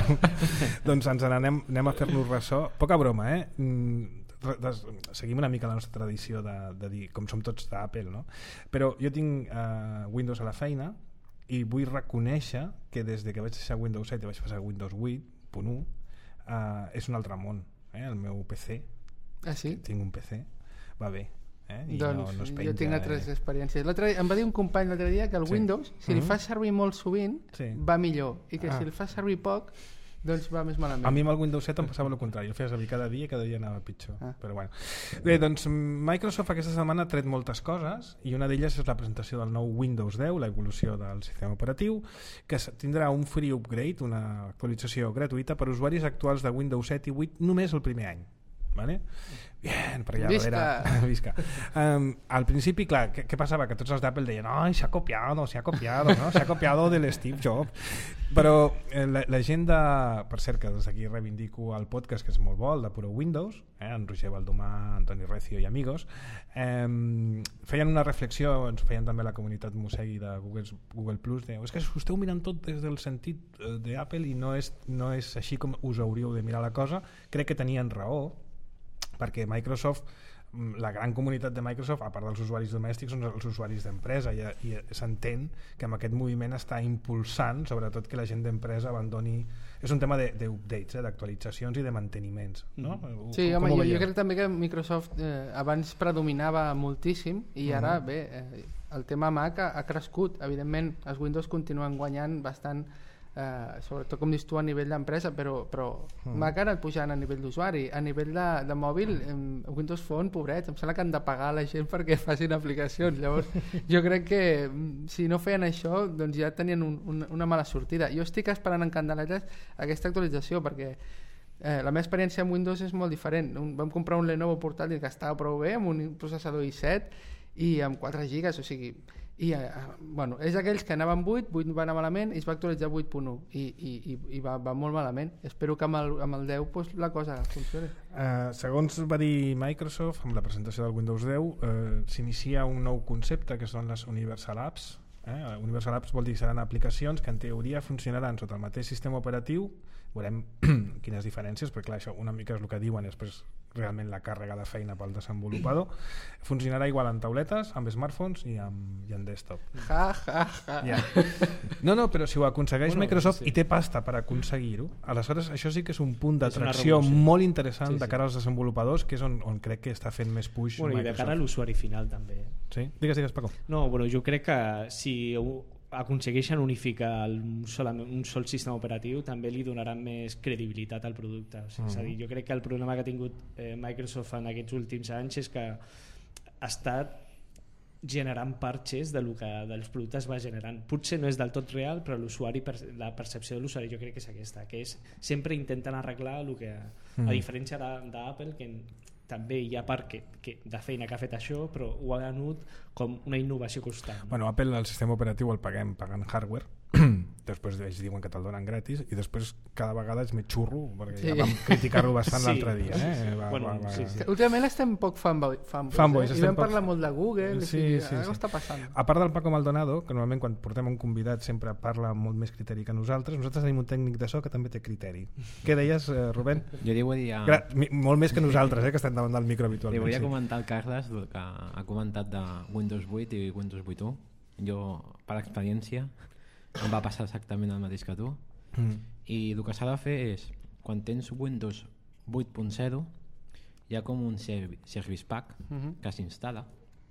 doncs ens n'anem anem a fer-nos ressò. Poca broma, eh? Mm, re- des- seguim una mica la nostra tradició de, de dir com som tots d'Apple, no? Però jo tinc uh, Windows a la feina i vull reconèixer que des de que vaig deixar Windows set i vaig passar a Windows vuit punt u uh, és un altre món, eh? El meu P C,
Ah, sí?
tinc un P C, va bé, eh? I
Doncs
no, no es
jo
penja,
tinc altres
eh?
experiències. L'altre dia- em va dir un company l'altre dia que el
Sí.
Windows, si li
Mhm.
fas servir molt sovint,
Sí.
va millor, i que
Ah.
si el fas servir poc, doncs va més malament.
A mi amb el Windows set em passava el contrari, el feia servir cada dia i cada dia anava pitjor.
Ah.
Però bueno. Bé, doncs Microsoft aquesta setmana ha tret moltes coses i una d'elles és la presentació del nou Windows deu, l'evolució del sistema operatiu, que s- tindrà un free upgrade, una actualització gratuïta per usuaris actuals de Windows set i vuit només el primer any. Vale? Bien, per allà
Visca!
darrere. Visca. Um, al principi, clar, què, què passava? Que tots els d'Apple deien ai, s'ha copiado, s'ha copiado, no? S'ha copiado de l'Steve Jobs. Però eh, la, la gent de... Per cert, que des d'aquí reivindico el podcast, que és molt bo, el de Puro Windows, eh? En Roger Baldomà, Antoni Recio i amigos, eh, feien una reflexió, ens feien també la comunitat Mossegui de Google, Google Plus, de, és que ho esteu mirant tot des del sentit eh, d'Apple i no és, no és així com us hauríeu de mirar la cosa. Crec que tenien raó, perquè Microsoft, la gran comunitat de Microsoft, a part dels usuaris domèstics, són els usuaris d'empresa i, i s'entén que amb aquest moviment està impulsant sobretot que la gent d'empresa abandoni... És un tema d'updates, eh, d'actualitzacions i de manteniments, no?
Mm. Sí,
Com,
home,
com ho
jo, jo
veieu?
crec també que Microsoft eh, abans predominava moltíssim i ara, bé, eh, el tema Mac ha, ha crescut. Evidentment, els Windows continuen guanyant bastant Uh, sobretot com dius tu a nivell d'empresa, però, però
Mm.
Mac ha anat pujant a nivell d'usuari. A nivell de, de mòbil, em, Windows Phone, pobret, em sembla que han de pagar a la gent perquè facin aplicacions. Llavors, jo crec que mm, si no feien això, doncs ja tenien un, un, una mala sortida. Jo estic esperant en candeletes aquesta actualització perquè eh, la meva experiència amb Windows és molt diferent. Un, vam comprar un Lenovo portàtil que estava prou bé, amb un processador i set i amb quatre gigas, o sigui... I, eh, bueno, és aquells que anaven vuit, vuit va anar malament i es va actualitzar vuit punt u i, i, i, i va, va molt malament. Espero que amb el, amb el deu pues, la cosa funcioni.
Uh, segons va dir Microsoft amb la presentació del Windows deu, uh, s'inicia un nou concepte que són les Universal Apps. Eh? Universal Apps vol dir que seran aplicacions que en teoria funcionaran sota el mateix sistema operatiu. Veurem quines diferències, perquè clar, això una mica és el que diuen i després realment la càrrega de feina pel desenvolupador. Funcionarà igual en tauletes, amb smartphones i, amb, i en desktop.
Ja, ja, ja.
Ja. No, no, però si ho aconsegueix
Bueno,
Microsoft
sí.
i té pasta per aconseguir-ho, aleshores això sí que és un punt
És una
d'atracció
revolució.
molt interessant
Sí,
de
sí.
cara als desenvolupadors, que és on, on crec que està fent més push
Bueno, i de cara a
Microsoft.
l'usuari final també.
Sí? Digues, digues, Paco.
No, bueno, jo crec que si ho- aconsegueixen unificar el, un, sol, un sol sistema operatiu també li donaran més credibilitat al producte. O sigui,
Mm.
És a dir, jo crec que el problema que ha tingut eh, Microsoft en aquests últims anys és que ha estat generant parches de lo que dels productes va generant. Potser no és del tot real, però l'usuari, la percepció de l'usuari jo crec que és aquesta, que és sempre intenten arreglar el que,
Mm.
a diferència de- d'Apple, que també hi ha part que, que de feina que ha fet això, però ho ha venut com una innovació constant.
Bueno, Apple el sistema operatiu el paguem pagant hardware, després ells diuen que te'l donen gratis i després cada vegada és més xurro perquè
Sí.
ja vam criticar-lo bastant
Sí.
l'altre dia, eh? Va,
Bueno,
va, va.
sí, sí.
Que últimament estem poc fanboy, fanboys,
Fanboys,
eh? I
estem
vam
poc-
parlar molt de Google,
Sí,
sí,
sí,
sí,
sí.
està passant.
A part del Paco Maldonado, que normalment quan portem un convidat sempre parla amb molt més criteri que nosaltres, nosaltres tenim un tècnic de so que també té criteri. Què deies, eh, Rubén?
Jo li volia,
Gra mi- molt més que nosaltres, eh, que estem davant del micro
li
habitualment.
volia
sí.
comentar al Carles el que ha comentat de Windows vuit i Windows vuit punt u. Jo, per experiència, em va passar exactament el mateix que tu.
Mm.
I el que s'ha de fer és, quan tens Windows vuit punt zero, hi ha com un servi Service Pack
Mhm.
que s'instal·la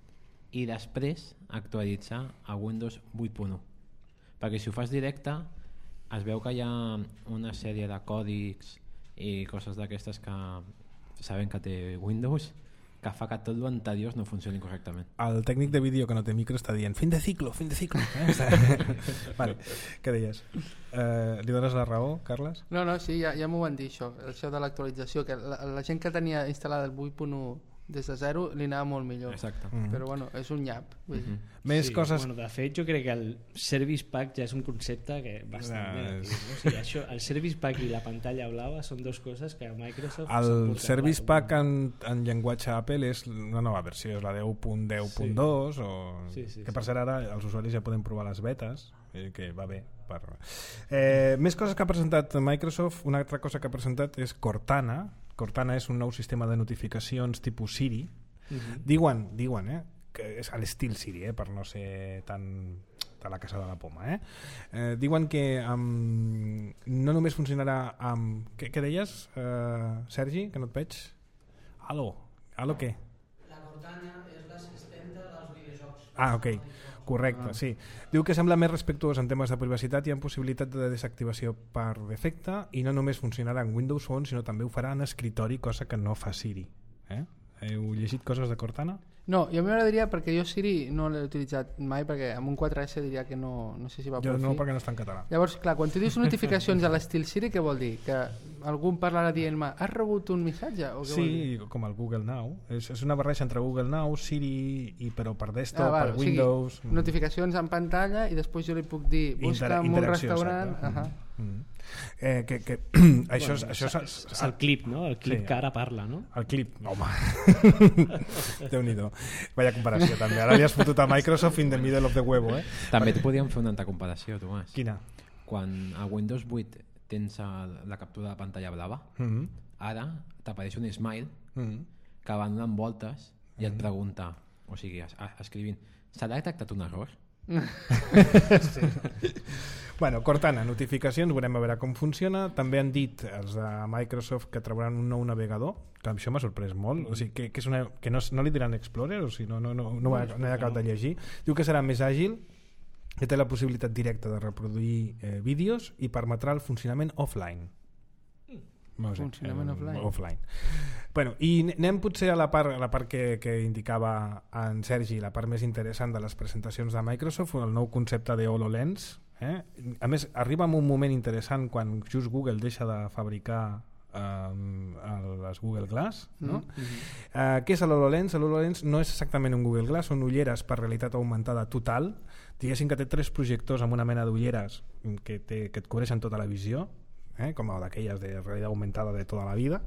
i després actualitzar a Windows vuit punt u. Perquè si ho fas directe, es veu que hi ha una sèrie de còdics i coses d'aquestes que saben que té Windows, que fa que tot l'anterior no funcioni correctament.
El tècnic de vídeo que no té micro està dient fin de ciclo, fin de ciclo. Eh? Vale. Què deies? Eh, li dones la raó, Carles?
No, no, sí, ja, ja m'ho van dir això, això de l'actualització, que la, la gent que tenia instal·lada el vuit punt u des de zero li anava molt millor.
Exacte.
Mm.
Però bueno, és un nyap. Vull dir.
Més
sí,
coses...
Bueno, de fet, jo crec que el Service Pack ja és un concepte que bastant
Ja,
negatiu.
és-
No? O sigui, això, el Service Pack i la pantalla blava són dues coses que Microsoft... s'ha
El
portat
Service
a la-
Pack en, en llenguatge Apple és una nova versió, és la deu punt deu punt dos, o...
Sí, sí,
que
sí.
per cert ara els usuaris ja poden provar les betes, eh, que va bé. Per... Eh, més coses que ha presentat Microsoft. Una altra cosa que ha presentat és Cortana. Cortana és un nou sistema de notificacions tipus Siri.
Mhm.
Diuen, diuen, eh, que és a l'estil Siri, eh, per no ser tan de la casa de la poma, eh? Eh, diuen que um, no només funcionarà amb... Què, què deies, uh, Sergi, que no et veig? Aló, aló què?
La Cortana és l'assistenta dels videojocs.
Ah, ok, correcte, sí. Diu que sembla més respectuós en temes de privacitat i amb possibilitat de desactivació per defecte, i no només funcionarà en Windows Phone, sinó també ho farà en escritori, cosa que no fa Siri. Eh? Heu llegit coses de Cortana?
No, jo m'agradaria, perquè jo Siri no l'he utilitzat mai, perquè amb un quatre essa diria que no, no sé si va
Jo
per
no,
fi.
perquè no està en català.
Llavors, clar, quan tu dius notificacions a l'estil Siri, què vol dir? Que algú em parlarà dient-me has rebut un missatge? O què vol dir?
Sí, com el Google Now. És, és una barreja entre Google Now, Siri, i però per desktop,
val,
per Windows...
O sigui, notificacions en pantalla i després jo li puc dir busca'm un
interacció,
restaurant.
exacte.
Ahà.
Mm. Eh, que, que, això,
Bueno,
això,
és, és, és el clip, no? El clip
Sí.
que ara parla, no?
El clip, home. Déu-n'hi-do. Vaya comparació, també. Ara li has fotut a Microsoft in the middle of the huevo, eh?
També t'ho podíem fer una altra comparació, Tomàs.
Quina?
Quan a Windows vuit tens el, la captura de pantalla blava,
Mm -hmm.
ara t'apareix un smile
Mm -hmm.
que va donant voltes i et pregunta, o sigui, es, es, escrivint, s'ha detectat un error?
Bueno, Cortana, notificacions, veurem a veure com funciona. També han dit els de Microsoft que trauran un nou navegador, que això m'ha sorprès molt. O sigui, que, que, és una, que no, no li diran Explorer, o sigui, no, no, no, no, ho he- no he acabat de llegir. Diu que serà més àgil, que té la possibilitat directa de reproduir eh, vídeos i permetrà el funcionament offline. No sé,
funcionament
eh,
offline.
offline. Bueno, i anem potser a la part, a la part que, que indicava en Sergi, la part més interessant de les presentacions de Microsoft, el nou concepte de HoloLens. Eh? A més, arriba en un moment interessant quan just Google deixa de fabricar eh, les Google Glass, no? Mm-hmm. eh, què és l'HoloLens? L'HoloLens no és exactament un Google Glass, són ulleres per realitat augmentada total. Diguéssim que té tres projectors amb una mena d'ulleres que, té, que et cobreixen tota la visió, eh? com d'aquelles de realitat augmentada de tota la vida.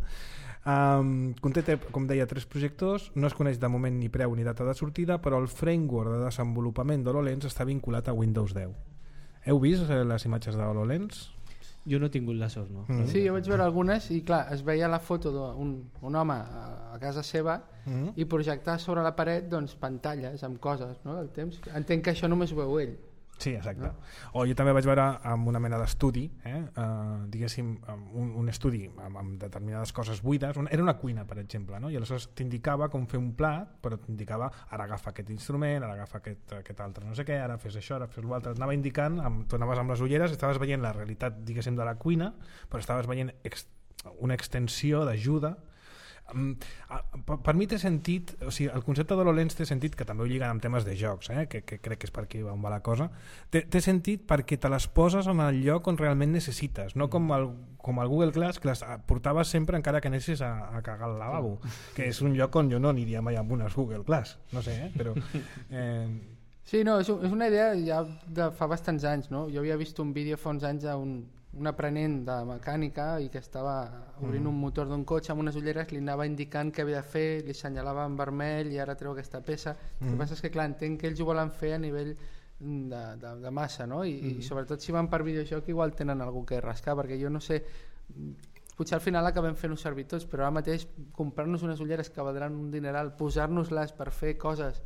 Um, conté, com deia, tres projectors, no es coneix de moment ni preu ni data de sortida, però el framework de desenvolupament d'HoloLens està vinculat a Windows deu. Heu vist eh, les imatges d'HoloLens?
Jo no he tingut la sort, no.
Mm.
Sí, jo vaig veure algunes i clar, es veia la foto d'un un home a, a casa seva
Mm.
i projectar sobre la paret doncs, pantalles amb coses, no? Del temps. Entenc que això només ho veu ell.
Sí, exacte. No? O jo també vaig veure amb una mena d'estudi, eh? uh, diguéssim, un, un estudi amb, amb determinades coses buides. Una, era una cuina, per exemple, no? I aleshores t'indicava com fer un plat, però t'indicava ara agafa aquest instrument, ara agafa aquest, aquest altre no sé què, ara fes això, ara fes l'altre. Anava indicant, amb, tu anaves amb les ulleres, estaves veient la realitat, diguéssim, de la cuina, però estaves veient ex, una extensió d'ajuda. Um, per, per mi té sentit, o sigui, el concepte d'HoloLens té sentit, que també ho lliguen amb temes de jocs, eh? que, que crec que és per aquí on va la cosa, té, té sentit perquè te les poses en el lloc on realment necessites, no com el, com el Google Glass, que les portaves sempre encara que anessis a, a cagar al lavabo, que és un lloc on jo no aniria mai amb unes Google Glass, no sé, eh? però... Eh...
Sí, no, és, és una idea ja de fa bastants anys, no? Jo havia vist un vídeo fa uns anys a un, un aprenent de mecànica i que estava obrint mm. un motor d'un cotxe amb unes ulleres, li anava indicant què havia de fer, li assenyalava en vermell i ara treu aquesta peça. Mm. El que passa és que clar, entenc que ells ho volen fer a nivell de, de, de massa, no? I, mm. i sobretot si van per videojoc igual tenen algú que rascar, perquè jo no sé, potser al final acabem fent-ho servir tots, però ara mateix comprar-nos unes ulleres que valdran un dineral, posar-nos-les per fer coses,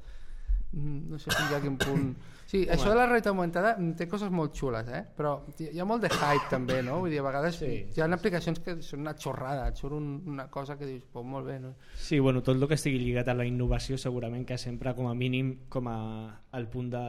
no sé fins a quin punt. Sí, home, això de la realitat augmentada té coses molt xules, eh? Però hi ha molt de hype també, no? Vull dir, a vegades sí, hi ha aplicacions que són una xorrada, et surt un, una cosa que dius, pues molt bé, no?
Sí, bueno, tot el que estigui lligat a la innovació segurament que sempre com a mínim com a el punt de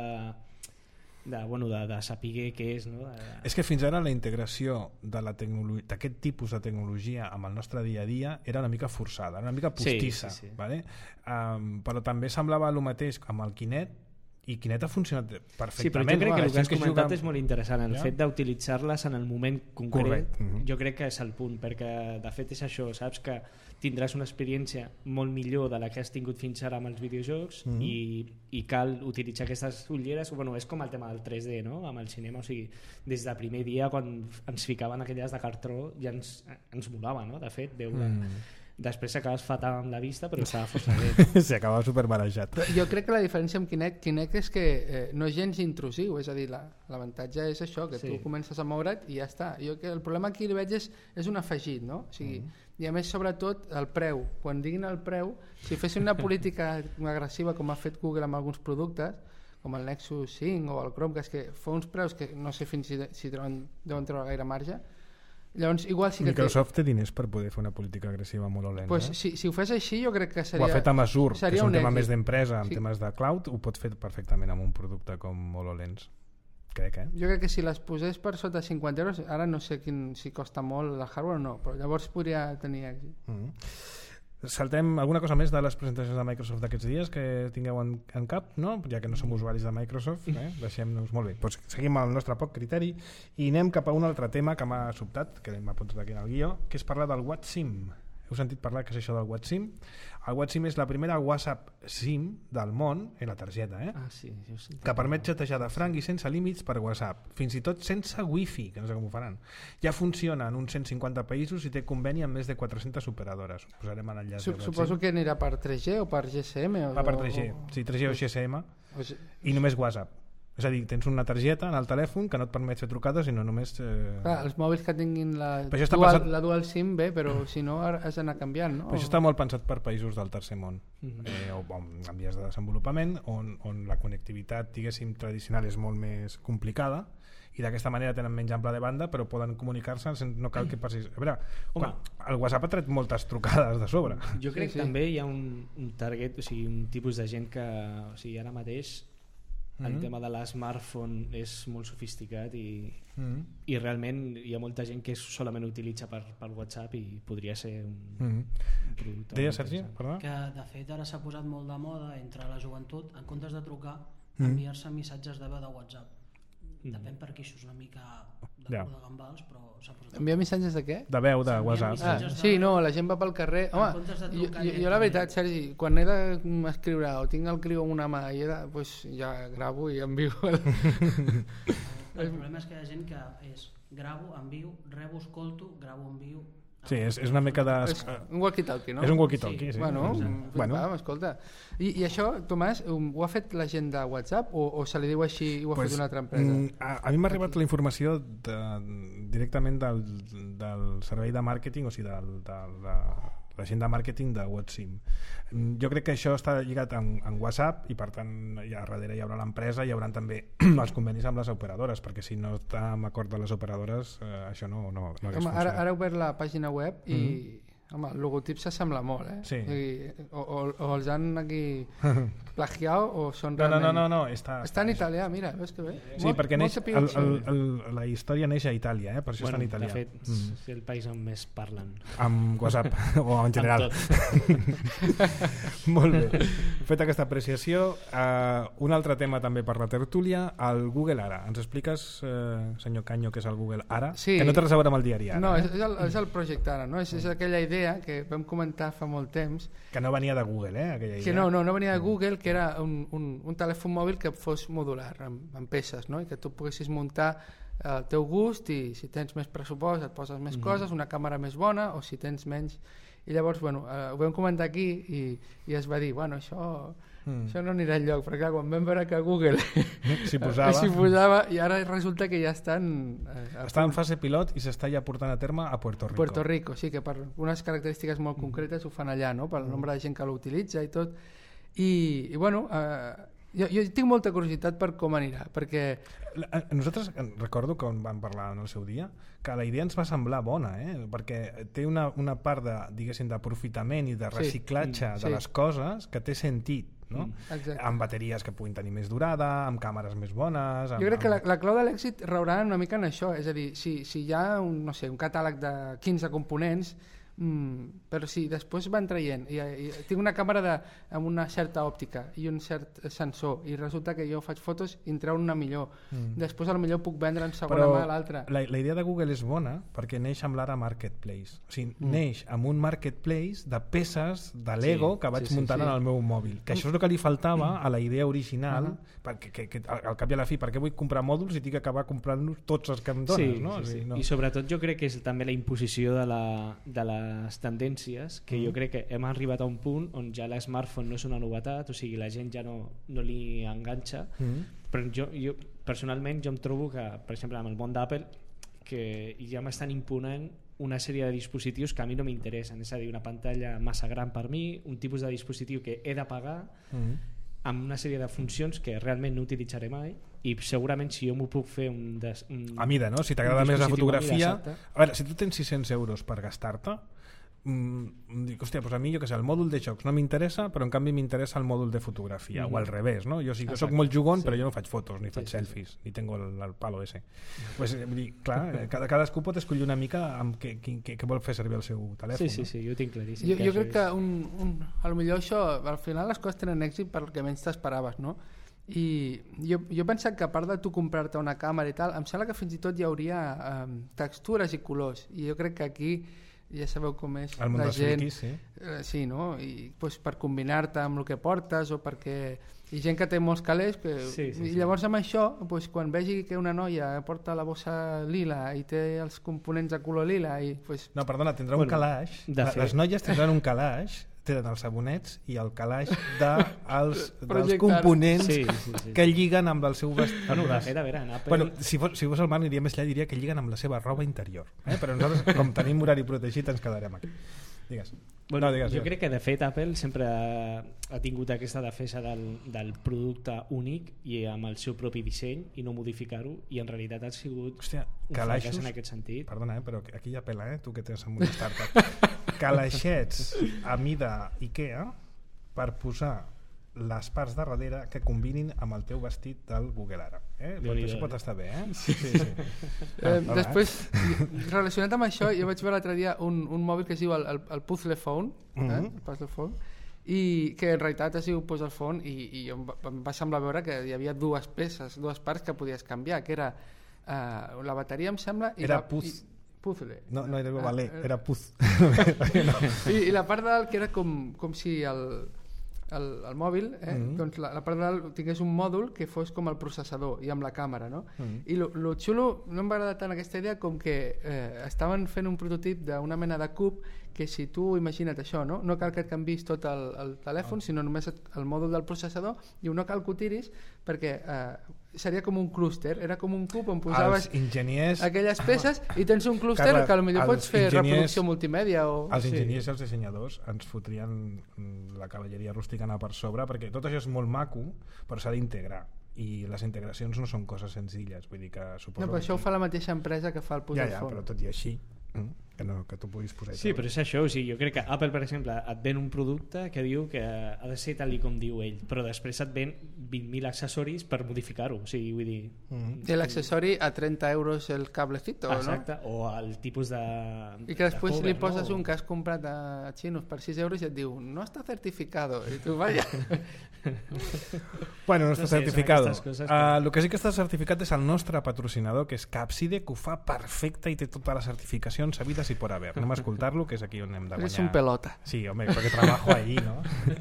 de, bueno, de, de saber què és, no? De...
És que fins ara la integració de la tecnologia, d'aquest tipus de tecnologia amb el nostre dia a dia era una mica forçada, era una mica postissa, sí, sí, sí. Vale? Um, però també semblava el mateix amb el Kinect, i Kinect ha funcionat perfectament.
Sí, però jo crec que el que has comentat
juga...
és molt interessant, el ja? fet d'utilitzar-les en el moment concret.
Correcte. Uh-huh.
Jo crec que és el punt, perquè de fet és això, saps que tindràs una experiència molt millor de la que has tingut fins ara amb els videojocs uh-huh. i, i cal utilitzar aquestes ulleres. Bueno, és com el tema del tres D, no? Amb el cinema, o sigui, des del primer dia quan ens ficaven aquelles de cartró ja ens, ens molava, no? De fet, veure... Mm. Després acabes fatal amb la vista, però estava força bé.
S'acaba superbarejat.
Jo crec que la diferència amb Kinect, Kinect és que eh, no és gens intrusiu, és a dir, l'avantatge és això, que sí. tu comences a moure't i ja està. Jo que el problema aquí li veig és, és un afegit, no? O sigui, mm. I a més, sobretot, el preu. Quan diguin el preu, si fessin una política agressiva com ha fet Google amb alguns productes, com el Nexus cinc o el Chromecast, que fa uns preus que no sé fins si, si deuen, deuen treure gaire marge. Llavors, igual sí que
Microsoft té... té diners per poder fer una política agressiva molt lenta.
Pues, eh? si, si ho fes així jo crec que seria...
Ho ha fet amb Azure, que és un, un tema èxit. Més d'empresa, en sí. temes de cloud, ho pot fer perfectament amb un producte com HoloLens. Crec, eh?
Jo crec que si les posés per sota cinquanta euros, ara no sé quin, si costa molt el hardware o no, però llavors podria tenir èxit.
Mm-hmm. Saltem alguna cosa més de les presentacions de Microsoft d'aquests dies que tingueu en, en cap, no? Ja que no som usuaris de Microsoft, eh? Deixem-nos molt bé. Pues seguim el nostre poc criteri i anem cap a un altre tema que m'ha sobtat, que m'ha apuntat aquí en el guió, que és parlar del WhatsSim. Heu sentit parlar que és això del WhatsSim? El WhatsSim és la primera WhatsApp SIM del món, en la targeta, eh?
Ah, sí,
que permet xatejar de franc i sense límits per WhatsApp, fins i tot sense wifi, que no sé com ho faran. Ja funciona en uns cent cinquanta països i té conveni amb més de quatre-centes operadores. Posarem en enllaç.
Suposo que anirà per tres G o per G S M? O...
Va per tres G, o... sí, tres G o G S M, o... i només WhatsApp. És a dir, tens una targeta en el telèfon que no et permet fer trucades i no només... Eh...
Clar, els mòbils que tinguin la dual,
pensat...
la dual SIM bé, però si no has d'anar canviant, no?
Però això està molt pensat per països del tercer món, mm-hmm. eh, o en vies de desenvolupament, on, on la connectivitat, diguéssim, tradicional és molt més complicada i d'aquesta manera tenen menys ample de banda però poden comunicar-se, no cal que passis... A veure, home, el WhatsApp ha tret moltes trucades de sobre.
Jo crec
sí, sí.
que també hi ha un, un target, o sigui, un tipus de gent que, o sigui, ara mateix Mm-hmm. El tema de l'smartphone és molt sofisticat i, mm-hmm. i realment hi ha molta gent que solament utilitza per, per WhatsApp i podria ser un, mm-hmm. un producte.
Deia Sergi? Perdó?
Que de fet ara s'ha posat molt de moda entre la joventut, en comptes de trucar, mm-hmm. enviar-se missatges de veu de WhatsApp. Depèn per aquí, això és una mica de
ja.
cul de gambals, però s'ha posat...
Enviar missatges de què?
De veu, de WhatsApp.
Ah, sí, no, la gent va pel carrer... Home, jo, jo, jo la veritat, Sergi, quan he d'escriure o tinc el criu en una mà i he de, pues, ja gravo i envio... El...
el problema és que hi ha gent que és gravo, envio, rebo, escolto, gravo, envio...
Sí, és, és una mica de...
És un walkie-talkie, no?
És un walkie-talkie, sí. sí.
Bueno,
bueno.
Va, escolta. I, I això, Tomàs, ho ha fet la gent de WhatsApp o, o se li diu així i ho ha pues, fet una altra empresa?
A, a mi m'ha arribat la informació de, directament del, del servei de màrqueting, o sigui, del, del, de la gent de màrqueting de WhatsApp. Jo crec que això està lligat en, en WhatsApp i per tant ja darrere hi haurà l'empresa, hi haurà també els convenis amb les operadores, perquè si no està en acord de les operadores eh, això no, no, no hagués
home,
funcionat.
Ara, ara he obert la pàgina web i mm-hmm. home, el logotip s'assembla molt, eh?
Sí.
I, o, o, o els han aquí plagiat o són
no,
realment...
No, no, no, no està,
està en italià, mira, veus que bé?
Sí, molt, perquè neix, el, el, el, la història neix a Itàlia, eh? Per això
bueno,
està en italià.
De fet, mm. és el país on més parlen.
Amb WhatsApp, o en general. Molt bé. Fet aquesta apreciació, uh, un altre tema també per la tertúlia, el Google Ara. Ens expliques, uh, senyor Canyo, què és el Google Ara?
Sí.
Que no té res a veure amb el diari Ara.
No,
eh?
és, és, el, és el projecte Ara, no? És, és aquella idea que vam comentar fa molt temps.
Que no venia de Google, eh? Aquella idea.
Que no, no, no venia de Google, que era un, un, un telèfon mòbil que fos modular, amb, amb peces, no? I que tu poguessis muntar el teu gust i si tens més pressupost et poses més mm. coses, una càmera més bona o si tens menys. I llavors, bueno, eh, ho vam comentar aquí i, i es va dir, bueno, això, mm. això no anirà enlloc, perquè clar, quan vam veure que Google
s'hi posava.
posava i ara resulta que ja estan... Eh,
està en fase pilot i s'està ja portant a terme a Puerto Rico.
Puerto Rico, sí, que per unes característiques molt concretes ho fan allà, no? Pel nombre de gent que l'utilitza i tot. I, i bueno, eh, jo, jo tinc molta curiositat per com anirà, perquè...
Nosaltres recordo que vam parlar en el seu dia que la idea ens va semblar bona, eh? Perquè té una, una part de, diguéssim, d'aprofitament i de reciclatge sí, sí. de les coses que té sentit, no?
Exacte.
Amb bateries que puguin tenir més durada, amb càmeres més bones... Amb,
jo crec que la,
amb...
la clau de l'èxit raurà una mica en això, és a dir, si, si hi ha un, no sé, un catàleg de quinze components, mm, però si després van traient i, i tinc una càmera de, amb una certa òptica i un cert sensor i resulta que jo faig fotos i en treu una millor mm. després a lo millor puc vendre en segona
però
mà l'altra.
La, la idea de Google és bona perquè neix amb l'Ara Marketplace, o sigui, mm. neix amb un marketplace de peces de Lego sí, que vaig sí, sí, muntant sí. en el meu mòbil, que això és el que li faltava a la idea original, uh -huh. perquè que, que, al cap i a la fi, perquè vull comprar mòduls i tinc que acabar comprant-nos tots els que em dones,
sí,
no?
Sí, sí.
Sí, no?
I sobretot jo crec que és també la imposició de, la, de les tendències que jo crec que hem arribat a un punt on ja l'smartphone no és una novetat, o sigui, la gent ja no, no li enganxa, mm. però jo, jo personalment jo em trobo que, per exemple, amb el món d'Apple, que ja m'estan imponent una sèrie de dispositius que a mi no m'interessen, és a dir, una pantalla massa gran per mi, un tipus de dispositiu que he de pagar mm. amb una sèrie de funcions que realment no utilitzaré mai i segurament si jo m'ho puc fer un, des, un
a mida, no? Si t'agrada més la fotografia a, mida, a veure, si tu tens sis-cents euros per gastar-te Mm, dic, hòstia, pues a mi jo que sé, el mòdul de jocs no m'interessa, però en canvi m'interessa el mòdul de fotografia, mm-hmm. o al revés, no? Jo sí que soc molt jugón, sí. però jo no faig fotos ni faig sí, selfies, sí. ni tengo el, el palo ese. Pues, dir, clar, cada, cadascú pot escollir una mica amb què, què, què vol fer servir el seu telèfon.
Sí, sí,
no?
sí, jo ho tinc claríssim.
Jo, jo crec que un, un, a lo millor això, al final les coses tenen èxit per el que menys t'esperaves, no? I jo, jo he pensat que a part de tu comprar-te una càmera i tal, em sembla que fins i tot hi hauria um, textures i colors, i jo crec que aquí ja sabeu com és
el món
la
dels
gent
friquis, sí.
Eh, sí, no? I pues, per combinar-te amb el que portes o perquè hi ha gent que té molts calés que... sí, sí, i llavors amb això pues, quan vegi que una noia porta la bossa lila i té els components de color lila i, pues...
no, perdona, tindrà bueno, un calaix de les noies tindran un calaix tenen els sabonets i el calaix de els, dels components sí, sí, sí. que lliguen amb el seu vestit.
Bueno, de fet, a veure, en Apple...
bueno, si, fos, si fos el Marc aniria més allà i diria que lliguen amb la seva roba interior, eh? Però nosaltres, com tenim horari protegit, ens quedarem aquí. Digues.
Bueno,
no, digues,
jo
digues.
crec que de fet Apple sempre ha, ha tingut aquesta defensa del, del producte únic i amb el seu propi disseny i no modificar-ho, i en realitat ha sigut
Hòstia,
un fracàs en aquest sentit.
Perdona, eh, però aquí hi ha pela, eh? Tu que tens amb una startup. Calaixets a mida Ikea per posar les parts de darrere que combinin amb el teu vestit del Google ara. Eh? Això pot estar bé, eh? Sí, sí. sí.
Eh, ah, després, relacionat amb això, jo vaig veure l'altre dia un, un mòbil que es diu el, el, el Puzzle Phone, eh?
Mm-hmm.
el Puzzle Phone, i que en realitat es diu Puzzle Phone, i, i em, va, em va semblar veure que hi havia dues peces, dues parts que podies canviar, que era uh, la bateria, em sembla... I
era
la,
puz.
I, puzzle.
No, no era valer,
ah,
era puz.
no. I, I la part de dalt, que era com, com si el... El, el mòbil, eh? mm-hmm. doncs la, la part de dalt tingués un mòdul que fos com el processador i amb la càmera, no? Mm-hmm. I lo, lo xulo, no em va agradar tant aquesta idea com que eh, estaven fent un prototip d'una mena de cub que si tu imagina't això, no? No cal que et canvis tot el, el telèfon, oh. sinó només el mòdul del processador, i no cal que ho tiris perquè eh, seria com un clúster, era com un cub on posaves
enginyers...
aquelles peces ah, i tens un clúster Carla, que potser pots fer reproducció multimèdia o...
Els enginyers sí. i els dissenyadors ens fotrien la cavalleria rusticana per sobre perquè tot això és molt maco però s'ha d'integrar i les integracions no són coses senzilles, vull dir que suposo
no, però
que
això ho fa la mateixa empresa que fa el Puzzle
ja, ja,
Phone.
Però tot i així que, no, que tu puguis posar
sí, però és això, o sigui, jo crec que Apple per exemple et ven un producte que diu que ha de ser tal i com diu ell, però després et ven vint mil accessoris per modificar-ho, o sigui, vull dir
mm-hmm. i l'accessori a trenta euros el cablecito,
exacte,
no?
o el tipus de
i que després
de cover,
li poses
no?
un que has comprat a xinos per sis euros i et diu no està certificado i tu vaya
bueno, no està
no sé,
certificado
que...
uh, el que sí que està certificat és el nostre patrocinador que és Capside, que ho fa perfecte i té totes les certificacions sabides i por haver, anem a escoltar-lo que és aquí on hem de guanyar.
És un pelota.
Sí, home, perquè trabajo ahí, no?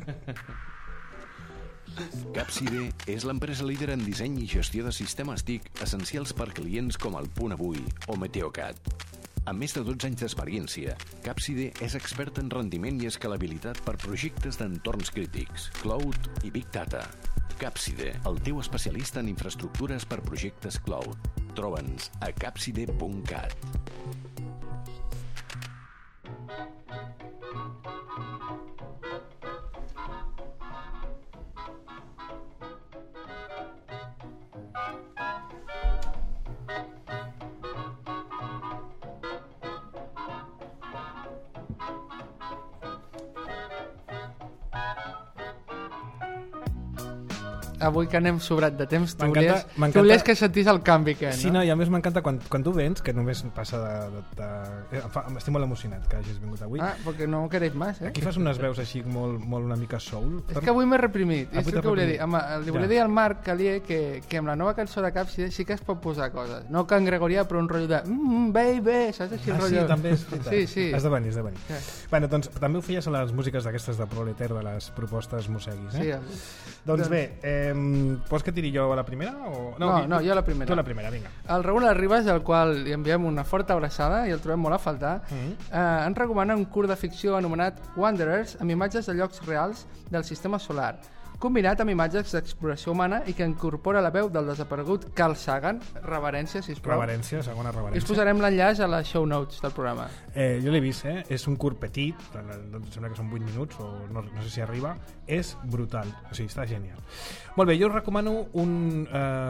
Capside és l'empresa líder en disseny i gestió de sistemes T I C essencials per clients com el Punt Avui o Meteocat. Amb més de dotze anys d'experiència, Capside és expert en rendiment i escalabilitat per projectes d'entorns crítics, cloud i big data. Capside, el teu especialista en infraestructures per projectes cloud. Troba'ns a capside punt cat.
Avui que anem sobrat de temps, tu volies, tu volies que sentis el canvi que, no?
Sí, no, i a més m'encanta quan, quan tu vens, que només passa de... de, de... Em fa, estic molt emocionat que hagis vingut avui.
Ah, perquè no queréis més, eh?
Aquí fas unes veus així molt, molt una mica soul.
És que avui m'he reprimit, és el que volia dir. Amb, li volia ja. dir al Marc Calier que, que amb la nova cançó de Capside sí que es pot posar coses. No que en Gregorià, però un rotllo de mm, baby, saps? Així
ah,
rotllo...
sí, també és veritat.
Sí, sí.
Has de venir, has de venir. Sí. Bueno, doncs també ho feies a les músiques d'aquestes de Proleter, de les propostes Moseguis, eh?
Sí.
Doncs bé, eh, vols que tiri jo a la primera? O...
No, no, no, jo a la primera.
Tu a la primera, vinga.
El Raúl Arribas, al qual li enviem una forta abraçada i el trobem molt a faltar, mm-hmm. eh, ens recomana un curt de ficció anomenat Wanderers, amb imatges de llocs reals del sistema solar, combinat amb imatges d'exploració humana i que incorpora la veu del desaparegut Carl Sagan. Reverència, sisplau.
Reverència, segona reverència.
I us posarem l'enllaç a les show notes del programa.
Eh, jo l'he vist, eh? És un curt petit, em sembla que són vuit minuts, o no, no sé si arriba. És brutal, o sigui, està genial. Molt bé, jo us recomano un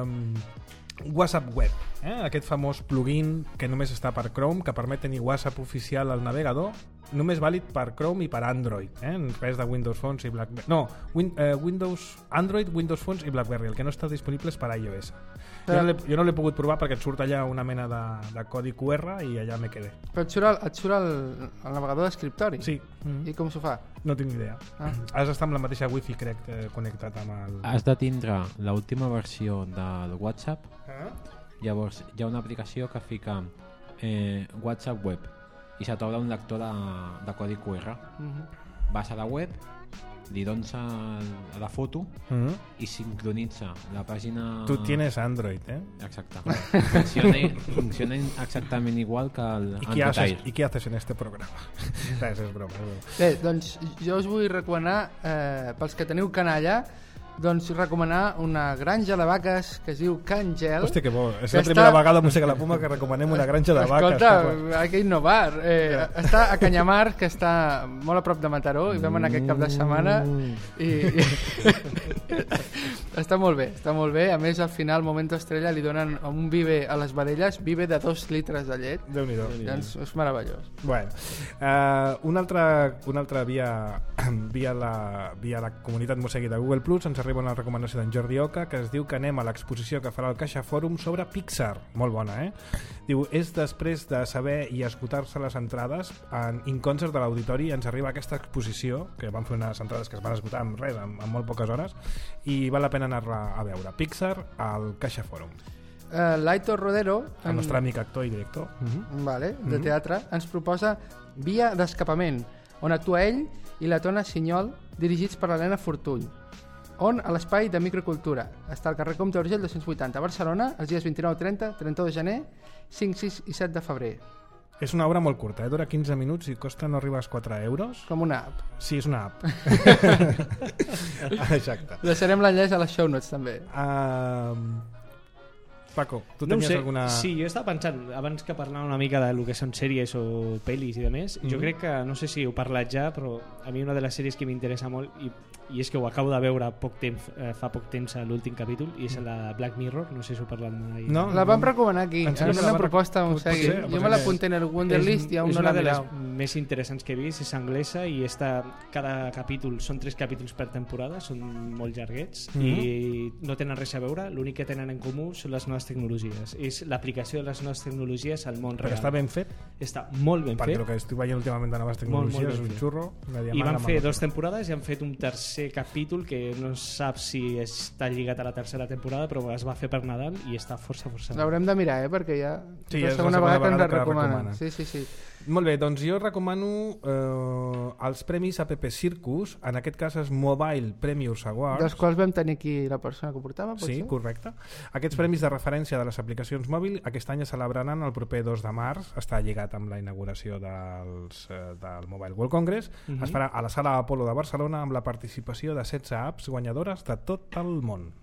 eh, WhatsApp Web, eh? Aquest famós plugin que només està per Chrome, que permet tenir WhatsApp oficial al navegador, només vàlid per Chrome i per Android, eh? En res de Windows Phones i BlackBerry. No, win, eh, Windows, Android, Windows Phones i BlackBerry. El que no està disponible és per iOS. Però... Jo no l'he pogut provar perquè et surt allà una mena de, de codi Q R i allà me quedé.
Però et surt el, et surt el, el navegador d'escriptori?
Sí.
Mm-hmm. I com s'ho fa?
No tinc idea. Ah. Has d'estar amb la mateixa wifi, crec, eh, connectat amb el...
Has de tindre l'última versió del WhatsApp.
Ah?
Llavors hi ha una aplicació que fica eh, WhatsApp Web i se t'obre un lector de, de codi Q R. Mm-hmm. Vas a la web, li dones a la foto mm-hmm. i sincronitza la pàgina...
Tu tienes Android, eh?
Exacte. Funciona, funciona exactament igual que el
¿Y haces, ¿Y qué haces en este programa? Res, és broma, és broma.
Bé, doncs jo us vull recomanar, eh, pels que teniu canalla, doncs recomanar una granja de vaques que es diu Can Gel.
Hòstia, que bo. És la primera està... vegada a Mossega la Poma que recomanem una granja de vaques.
Escolta, hay que innovar. Eh, yeah. Està a Canyamar, que està molt a prop de Mataró, i vam anar aquest cap de setmana i, i... està molt bé, està molt bé. A més, al final, Momento Estrella, li donen un vive a les vedelles, vive de dos litres de llet.
Déu-n'hi-do.
Doncs és meravellós.
Bueno, uh, una, altra, una altra via via la, via la comunitat Mossegui de Google Plus, ens arriba una recomanació d'en Jordi Oca que es diu que anem a l'exposició que farà el Caixa Fòrum sobre Pixar. Molt bona, eh? Diu, és després de saber i esgotar-se les entrades en In-Concert de l'Auditori ens arriba aquesta exposició, que van fer unes entrades que es van esgotar en res, en, en molt poques hores, i val la pena anar-la a veure. Pixar al Caixa Fòrum.
Uh, L'Aitor Rodero,
el nostre amic actor i director, uh-huh.
vale, de
uh-huh.
teatre, ens proposa Via d'escapament, on actua ell i la Tona Sinyol, dirigits per l'Helena Fortuny, on a l'espai de microcultura està al carrer Comte Urgell dos-cents vuitanta a Barcelona els dies vint-i-nou, trenta, trenta-u de gener, cinc, sis i set de febrer.
És una obra molt curta, eh? Dura quinze minuts i costa no arribar als quatre euros.
Com una app.
Sí, és una app. Exacte.
Deixarem l'enllaç a les show notes també.
Uh... Paco, tu
no
tenies
sé.
alguna...
Sí, jo estava pensant, abans que parlar una mica de lo que són sèries o pel·lis i de més, mm-hmm. jo crec que, no sé si heu parlat ja, però a mi una de les sèries que m'interessa molt, i, i és que ho acabo de veure poc temps, eh, fa poc temps a l'últim capítol, i és la Black Mirror, no sé si heu parlat mai.
No,
la vam recomanar aquí,
en
és una proposta on segui.
Ser,
jo me l'apunté en el Wunderlist i aún no l'he mirat.
És una de les més interessants que he vist, és anglesa i està, cada capítol, són tres capítols per temporada, són molt llarguets mm-hmm. i no tenen res a veure, l'únic que tenen en comú són les noves tecnologies. És l'aplicació de les noves tecnologies al món
real. Però està ben fet?
Està molt ben
Perquè
fet.
el que estic veient últimament de noves tecnologies
molt, molt
és un xurro.
I van fer dues temporades i han fet un tercer capítol que no sap si està lligat a la tercera temporada, però es va fer per Nadal i està força, força.
L'haurem de mirar, eh? Perquè ja
sí,
és la segona vegada que ens la recomanen. Sí, sí, sí.
Molt bé, doncs jo recomano eh, els premis A P P Circus, en aquest cas és Mobile Premiers Awards.
Dels quals vam tenir aquí la persona que ho portava,
Sí,
ser?
correcte. Aquests premis de referència de les aplicacions mòbil aquest any es celebraran el proper dos de març, està lligat amb la inauguració dels, eh, del Mobile World Congress. Uh-huh. Es farà a la Sala Apolo de Barcelona amb la participació de setze apps guanyadores de tot el món.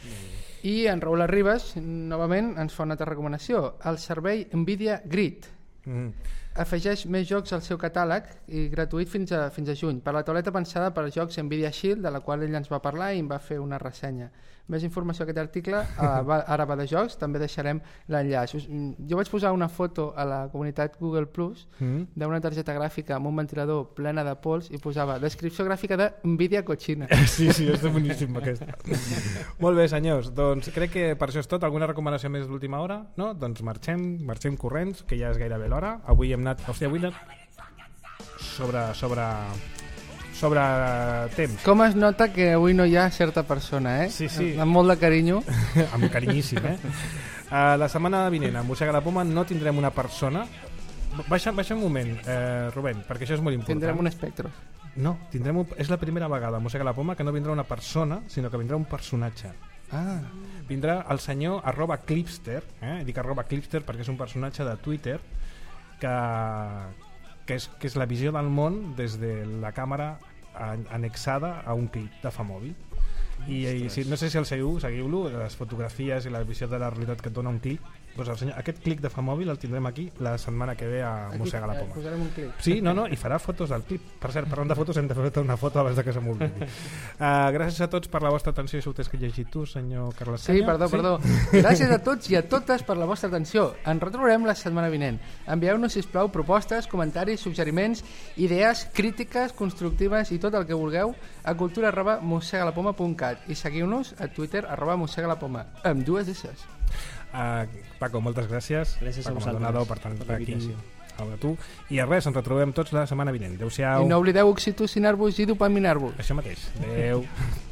I en Raül Arribas, novament, ens fa una altra recomanació, el servei Nvidia Grid. Mm. Afegeix més jocs al seu catàleg i gratuït fins a, fins a juny per la tauleta pensada per als jocs Nvidia Shield, de la qual ell ens va parlar i en va fer una ressenya. Més informació a aquest article a Ara va de jocs, també deixarem l'enllaç. Jo vaig posar una foto a la comunitat Google Plus mm. d'una targeta gràfica amb un ventilador plena de pols i posava descripció gràfica de Nvidia Cochina.
Sí, sí, és boníssim aquesta. Molt bé, senyors, doncs crec que per això és tot. Alguna recomanació més d'última hora? No? Doncs marxem, marxem corrents, que ja és gairebé l'hora. Avui hem anat, hòstia, avui hem anat sobre, sobre, sobre temps.
Com es nota que avui no hi ha certa persona, eh?
Sí, sí.
Amb molt de carinyo.
Amb carinyíssim, eh? Uh, la setmana vinent, a Mossega la Poma, no tindrem una persona. Baixa, baixa un moment, eh, Rubén, perquè això és molt important.
Tindrem un espectro.
No, tindrem un, és la primera vegada a Mossega la Poma que no vindrà una persona, sinó que vindrà un personatge. Ah. Vindrà el senyor arroba Clipster, eh? Dic arroba Clipster perquè és un personatge de Twitter que, que, és, que és la visió del món des de la càmera annexada a un clip de fa mòbil. I, i si, no sé si el seguiu, seguiu-lo, les fotografies i la visió de la realitat que et dona un clip. Doncs el senyor, aquest clip de fa mòbil el tindrem aquí la setmana que ve a Mossega la Poma.
Posarem un clip.
Sí, no, no, i farà fotos del clip. Per cert, parlant de fotos, hem de fer una foto abans de que se m'oblidi. Uh, gràcies a tots per la vostra atenció i soters que he llegit tu, senyor Carles Canya.
Sí, perdó, sí? perdó. Gràcies a tots i a totes per la vostra atenció. Ens retrobarem la setmana vinent. Envieu-nos, sisplau, propostes, comentaris, suggeriments, idees, crítiques, constructives i tot el que vulgueu a cultura arroba mossegalapoma punt cat i seguiu-nos a Twitter arroba mossegalapoma amb dues esses.
Uh, Paco, moltes gràcies.
Gràcies
Paco
a vosaltres
Maldonado per tant per aquí a tu. I res, ens retrobem tots la setmana vinent. Adéu-siau.
I no oblideu oxitocinar-vos i dopaminar-vos.
Això mateix. Adéu.